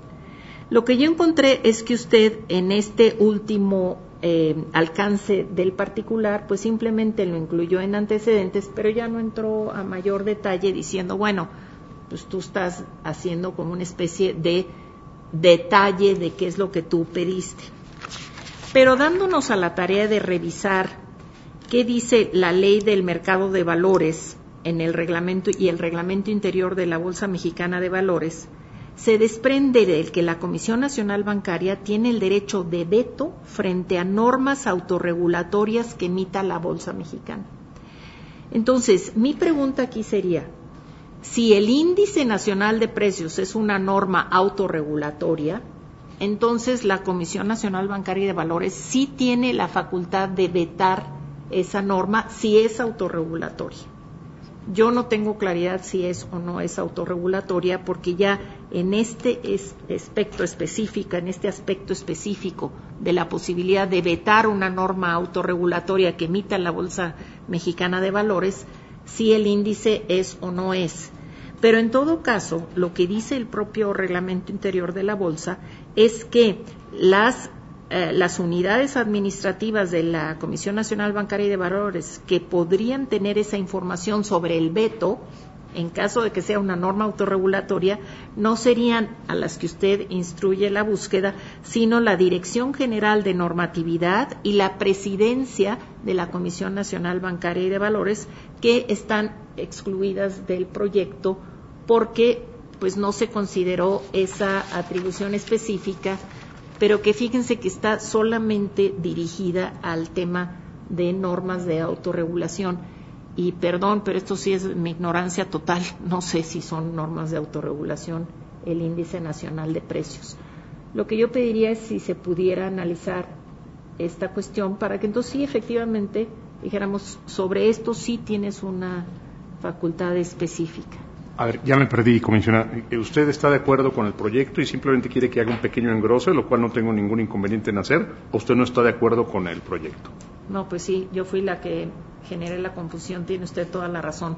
Lo que yo encontré es que usted en este último eh, alcance del particular, pues simplemente lo incluyó en antecedentes, pero ya no entró a mayor detalle diciendo, bueno, pues tú estás haciendo como una especie de detalle de qué es lo que tú pediste. Pero dándonos a la tarea de revisar qué dice la ley del mercado de valores en el reglamento y el reglamento interior de la Bolsa Mexicana de Valores, se desprende de que la Comisión Nacional Bancaria tiene el derecho de veto frente a normas autorregulatorias que emita la Bolsa Mexicana. Entonces, mi pregunta aquí sería, si el índice nacional de precios es una norma autorregulatoria, entonces la Comisión Nacional Bancaria y de Valores sí tiene la facultad de vetar esa norma si es autorregulatoria. Yo no tengo claridad si es o no es autorregulatoria porque ya en este aspecto específico, en este aspecto específico de la posibilidad de vetar una norma autorregulatoria que emita la Bolsa Mexicana de Valores, si el índice es o no es. Pero en todo caso, lo que dice el propio reglamento interior de la Bolsa es que las, eh, las unidades administrativas de la Comisión Nacional Bancaria y de Valores que podrían tener esa información sobre el veto, en caso de que sea una norma autorregulatoria, no serían a las que usted instruye la búsqueda, sino la Dirección General de Normatividad y la Presidencia de la Comisión Nacional Bancaria y de Valores, que están excluidas del proyecto porque pues no se consideró esa atribución específica, pero que fíjense que está solamente dirigida al tema de normas de autorregulación. Y perdón, pero esto sí es mi ignorancia total, no sé si son normas de autorregulación el índice nacional de precios. Lo que yo pediría es si se pudiera analizar esta cuestión para que entonces sí efectivamente dijéramos sobre esto sí tienes una facultad específica. A ver, ya me perdí, comisionada. ¿Usted está de acuerdo con el proyecto y simplemente quiere que haga un pequeño engrose, lo cual no tengo ningún inconveniente en hacer, o usted no está de acuerdo con el proyecto? No, pues sí, yo fui la que generé la confusión, tiene usted toda la razón.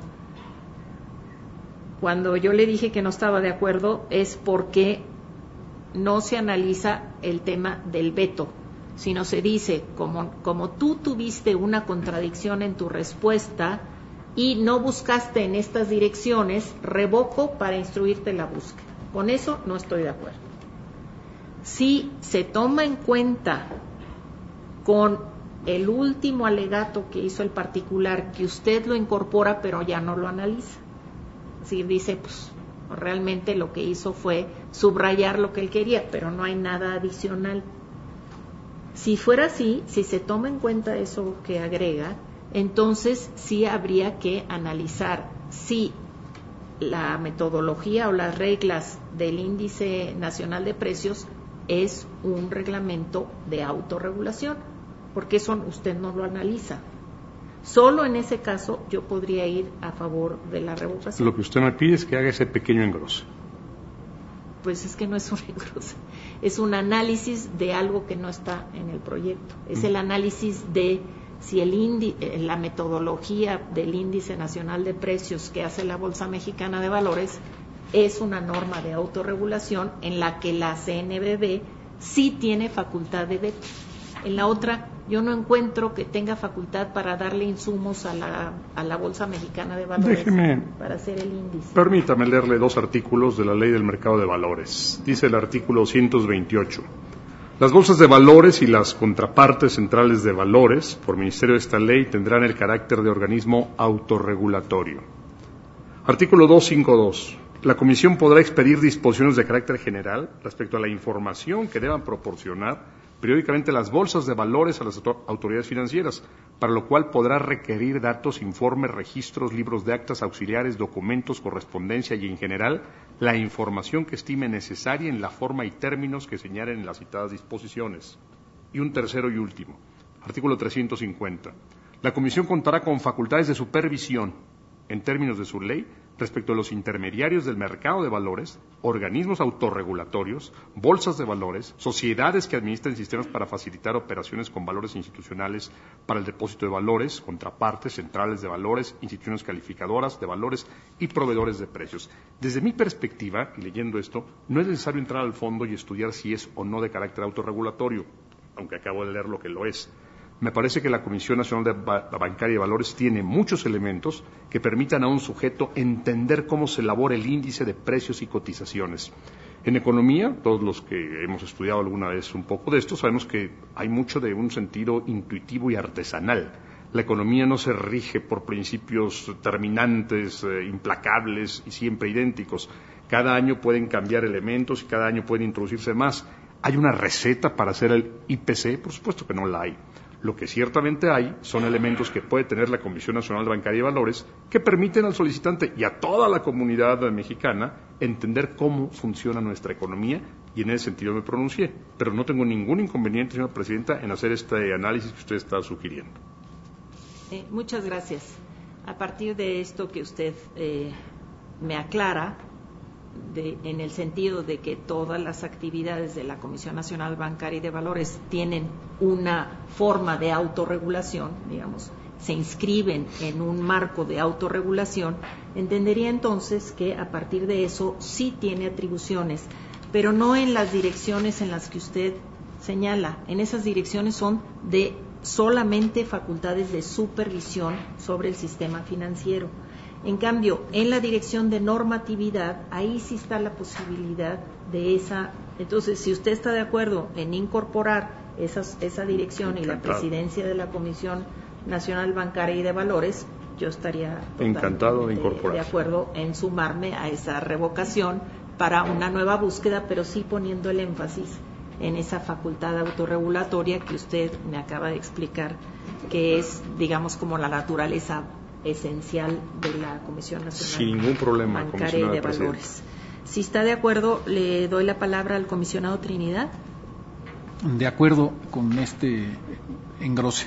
Cuando yo le dije que no estaba de acuerdo es porque no se analiza el tema del veto, sino se dice, como, como tú tuviste una contradicción en tu respuesta y no buscaste en estas direcciones, revoco para instruirte la búsqueda. Con eso no estoy de acuerdo. Si se toma en cuenta con el último alegato que hizo el particular, que usted lo incorpora pero ya no lo analiza. Es decir, dice, pues realmente lo que hizo fue subrayar lo que él quería, pero no hay nada adicional. Si fuera así, si se toma en cuenta eso que agrega, entonces sí habría que analizar si la metodología o las reglas del índice nacional de precios es un reglamento de autorregulación, porque eso usted no lo analiza. Solo en ese caso yo podría ir a favor de la revocación. Lo que usted me pide es que haga ese pequeño engrose. Pues es que no es un engrose, es un análisis de algo que no está en el proyecto. Es mm. el análisis de si el indi, la metodología del índice nacional de precios que hace la Bolsa Mexicana de Valores es una norma de autorregulación en la que la C N B V sí tiene facultad de veto. En la otra yo no encuentro que tenga facultad para darle insumos a la, a la Bolsa Mexicana de Valores. Déjeme, para hacer el índice. Permítame leerle dos artículos de la Ley del Mercado de Valores. Dice el artículo doscientos veintiocho. Las bolsas de valores y las contrapartes centrales de valores, por ministerio de esta ley, tendrán el carácter de organismo autorregulatorio. Artículo doscientos cincuenta y dos. La Comisión podrá expedir disposiciones de carácter general respecto a la información que deban proporcionar periódicamente las bolsas de valores a las autoridades financieras, para lo cual podrá requerir datos, informes, registros, libros de actas, auxiliares, documentos, correspondencia y, en general, la información que estime necesaria en la forma y términos que señalen en las citadas disposiciones. Y un tercero y último, artículo trescientos cincuenta. La Comisión contará con facultades de supervisión, en términos de su ley, respecto a los intermediarios del mercado de valores, organismos autorregulatorios, bolsas de valores, sociedades que administren sistemas para facilitar operaciones con valores institucionales para el depósito de valores, contrapartes, centrales de valores, instituciones calificadoras de valores y proveedores de precios. Desde mi perspectiva, y leyendo esto, no es necesario entrar al fondo y estudiar si es o no de carácter autorregulatorio, aunque acabo de leer lo que lo es. Me parece que la Comisión Nacional de Bancaria y Valores tiene muchos elementos que permitan a un sujeto entender cómo se elabora el índice de precios y cotizaciones. En economía, todos los que hemos estudiado alguna vez un poco de esto, sabemos que hay mucho de un sentido intuitivo y artesanal. La economía no se rige por principios terminantes, eh, implacables y siempre idénticos. Cada año pueden cambiar elementos y cada año pueden introducirse más. ¿Hay una receta para hacer el I P C? Por supuesto que no la hay. Lo que ciertamente hay son elementos que puede tener la Comisión Nacional de Bancaria y Valores que permiten al solicitante y a toda la comunidad mexicana entender cómo funciona nuestra economía, y en ese sentido me pronuncié. Pero no tengo ningún inconveniente, señora Presidenta, en hacer este análisis que usted está sugiriendo. Eh, muchas gracias. A partir de esto que usted eh, me aclara, De, en el sentido de que todas las actividades de la Comisión Nacional Bancaria y de Valores tienen una forma de autorregulación, digamos, se inscriben en un marco de autorregulación, entendería entonces que a partir de eso sí tiene atribuciones, pero no en las direcciones en las que usted señala. En esas direcciones son de solamente facultades de supervisión sobre el sistema financiero. En cambio, en la dirección de normatividad, ahí sí está la posibilidad de esa. Entonces, si usted está de acuerdo en incorporar esas, esa dirección y la presidencia de la Comisión Nacional Bancaria y de Valores, yo estaría encantado de incorporar. De acuerdo en sumarme a esa revocación para una nueva búsqueda, pero sí poniendo el énfasis en esa facultad autorregulatoria que usted me acaba de explicar, que es, digamos, como la naturaleza esencial de la Comisión Nacional Sin ningún problema, Bancaria y de Valores. Si está de acuerdo, le doy la palabra al comisionado Trinidad. De acuerdo con este engrose.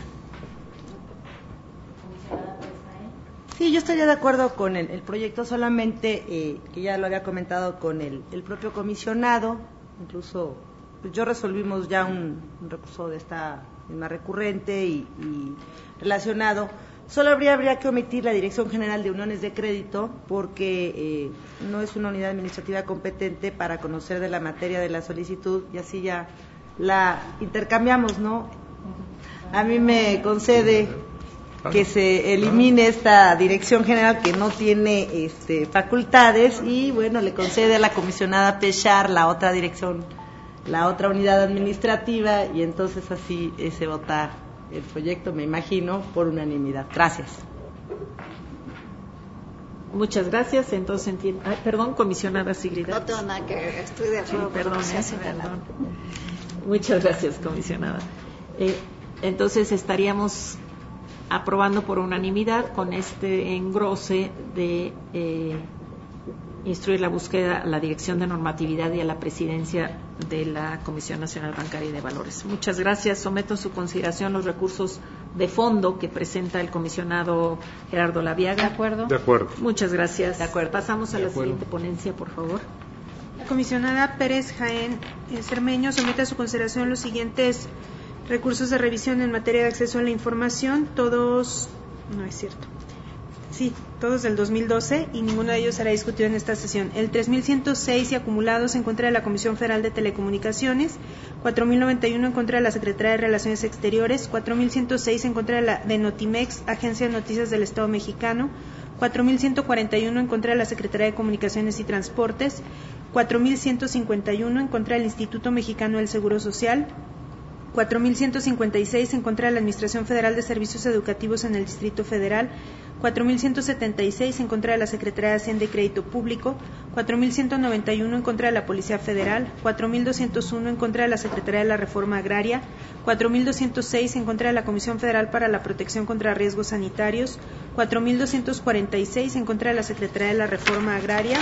Sí, yo estaría de acuerdo con el, el proyecto, solamente eh, que ya lo había comentado con el, el propio comisionado, incluso pues yo resolvimos ya un, un recurso de esta misma recurrente y, y relacionado. Solo habría, habría que omitir la Dirección General de Uniones de Crédito porque eh, no es una unidad administrativa competente para conocer de la materia de la solicitud, y así ya la intercambiamos, ¿no? A mí me concede que se elimine esta Dirección General que no tiene este, facultades, y bueno, le concede a la comisionada Pechar la otra dirección, la otra unidad administrativa, y entonces así eh, se vota el proyecto, me imagino, por unanimidad. Gracias. Muchas gracias. Entonces entiendo. Ay, perdón, comisionada Sigrid. No tengo nada que ver, estoy de acuerdo. Sí, perdón, con eh, perdón. Muchas gracias, comisionada. Eh, entonces estaríamos aprobando por unanimidad con este engrose de eh, instruir la búsqueda a la Dirección de Normatividad y a la Presidencia de la Comisión Nacional Bancaria y de Valores. Muchas gracias. Someto a su consideración los recursos de fondo que presenta el comisionado Gerardo Laviaga. De acuerdo. De acuerdo. Muchas gracias. De acuerdo. Pasamos a De la acuerdo. siguiente ponencia, por favor. La comisionada Pérez Jaén eh, Cermeño somete a su consideración los siguientes recursos de revisión en materia de acceso a la información. Todos, no es cierto. Sí, todos del dos mil doce, y ninguno de ellos será discutido en esta sesión. El tres mil ciento seis y acumulados en contra de la Comisión Federal de Telecomunicaciones, cuatro mil noventa y uno en contra de la Secretaría de Relaciones Exteriores, cuatro mil ciento seis en contra de, la, de Notimex, Agencia de Noticias del Estado Mexicano, cuatro mil ciento cuarenta y uno en contra de la Secretaría de Comunicaciones y Transportes, cuatro mil ciento cincuenta y uno en contra del Instituto Mexicano del Seguro Social, cuatro mil ciento cincuenta y seis en contra de la Administración Federal de Servicios Educativos en el Distrito Federal, cuatro mil ciento setenta y seis en contra de la Secretaría de Hacienda y Crédito Público, cuatro mil ciento noventa y uno en contra de la Policía Federal, cuatro mil doscientos uno en contra de la Secretaría de la Reforma Agraria, cuatro mil doscientos seis en contra de la Comisión Federal para la Protección contra Riesgos Sanitarios, cuatro mil doscientos cuarenta y seis en contra de la Secretaría de la Reforma Agraria,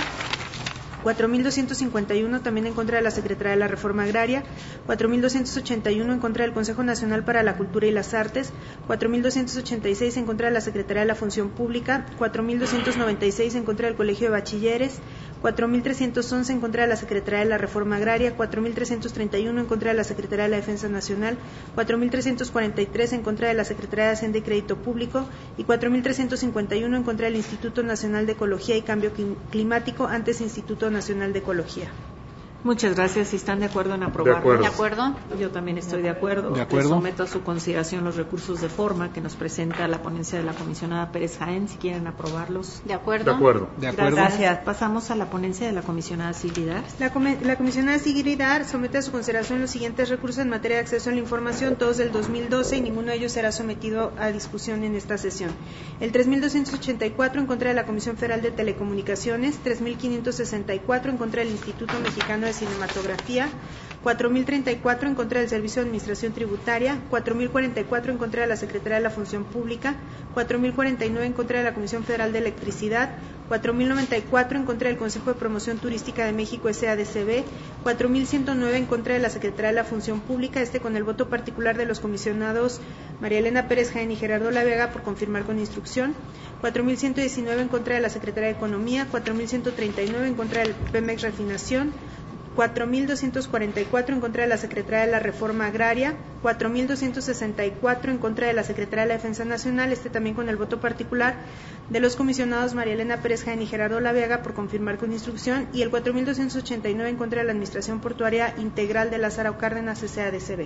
cuatro mil doscientos cincuenta y uno también en contra de la Secretaría de la Reforma Agraria, cuatro mil doscientos ochenta y uno en contra del Consejo Nacional para la Cultura y las Artes, cuatro mil doscientos ochenta y seis en contra de la Secretaría de la Función Pública, cuatro mil doscientos noventa y seis en contra del Colegio de Bachilleres, cuatro mil trescientos once en contra de la Secretaría de la Reforma Agraria, cuatro mil trescientos treinta y uno en contra de la Secretaría de la Defensa Nacional, cuatro mil trescientos cuarenta y tres en contra de la Secretaría de Hacienda y Crédito Público y cuatro mil trescientos cincuenta y uno en contra del Instituto Nacional de Ecología y Cambio Climático, antes Instituto Nacional de Ecología. Muchas gracias. Si están de acuerdo en aprobarlo. De acuerdo. ¿De acuerdo? Yo también estoy de acuerdo. De acuerdo. Les someto a su consideración los recursos de forma que nos presenta la ponencia de la comisionada Pérez Jaén, si quieren aprobarlos. ¿De acuerdo? De acuerdo. De acuerdo. Gracias. Pasamos a la ponencia de la comisionada Sigrid Aars. La, com la comisionada Sigrid Aars somete a su consideración los siguientes recursos en materia de acceso a la información, todos del dos mil doce, y ninguno de ellos será sometido a discusión en esta sesión. El tres mil doscientos ochenta y cuatro en contra de la Comisión Federal de Telecomunicaciones, tres mil quinientos sesenta y cuatro en contra del Instituto Mexicano de Cinematografía, cuatro mil treinta y cuatro en contra del Servicio de Administración Tributaria, cuatro mil cuarenta y cuatro en contra de la Secretaría de la Función Pública, cuatro mil cuarenta y nueve en contra de la Comisión Federal de Electricidad, cuatro mil noventa y cuatro en contra del Consejo de Promoción Turística de México S A D C B, cuatro mil ciento nueve en contra de la Secretaría de la Función Pública, este con el voto particular de los comisionados María Elena Pérez Jaén y Gerardo Lavega por confirmar con instrucción, cuatro mil ciento diecinueve en contra de la Secretaría de Economía, cuatro mil ciento treinta y nueve en contra del Pemex Refinación, cuatro mil doscientos cuarenta y cuatro en contra de la Secretaría de la Reforma Agraria, cuatro mil doscientos sesenta y cuatro en contra de la Secretaría de la Defensa Nacional, este también con el voto particular de los comisionados María Elena Pérez Jaén y Gerardo Lavega por confirmar con instrucción, y el cuatro mil doscientos ochenta y nueve en contra de la Administración Portuaria Integral de Lázaro Cárdenas S A D C B.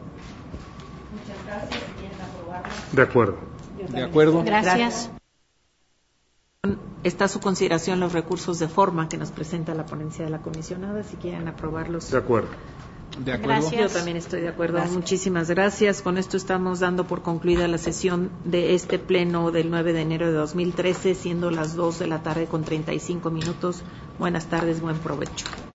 Muchas gracias. De acuerdo. De acuerdo. Gracias. Está a su consideración los recursos de forma que nos presenta la ponencia de la comisionada, si quieren aprobarlos. De acuerdo. De acuerdo. Yo también estoy de acuerdo. Gracias. Muchísimas gracias. Con esto estamos dando por concluida la sesión de este pleno del nueve de enero de dos mil trece, siendo las dos de la tarde con treinta y cinco minutos. Buenas tardes, buen provecho.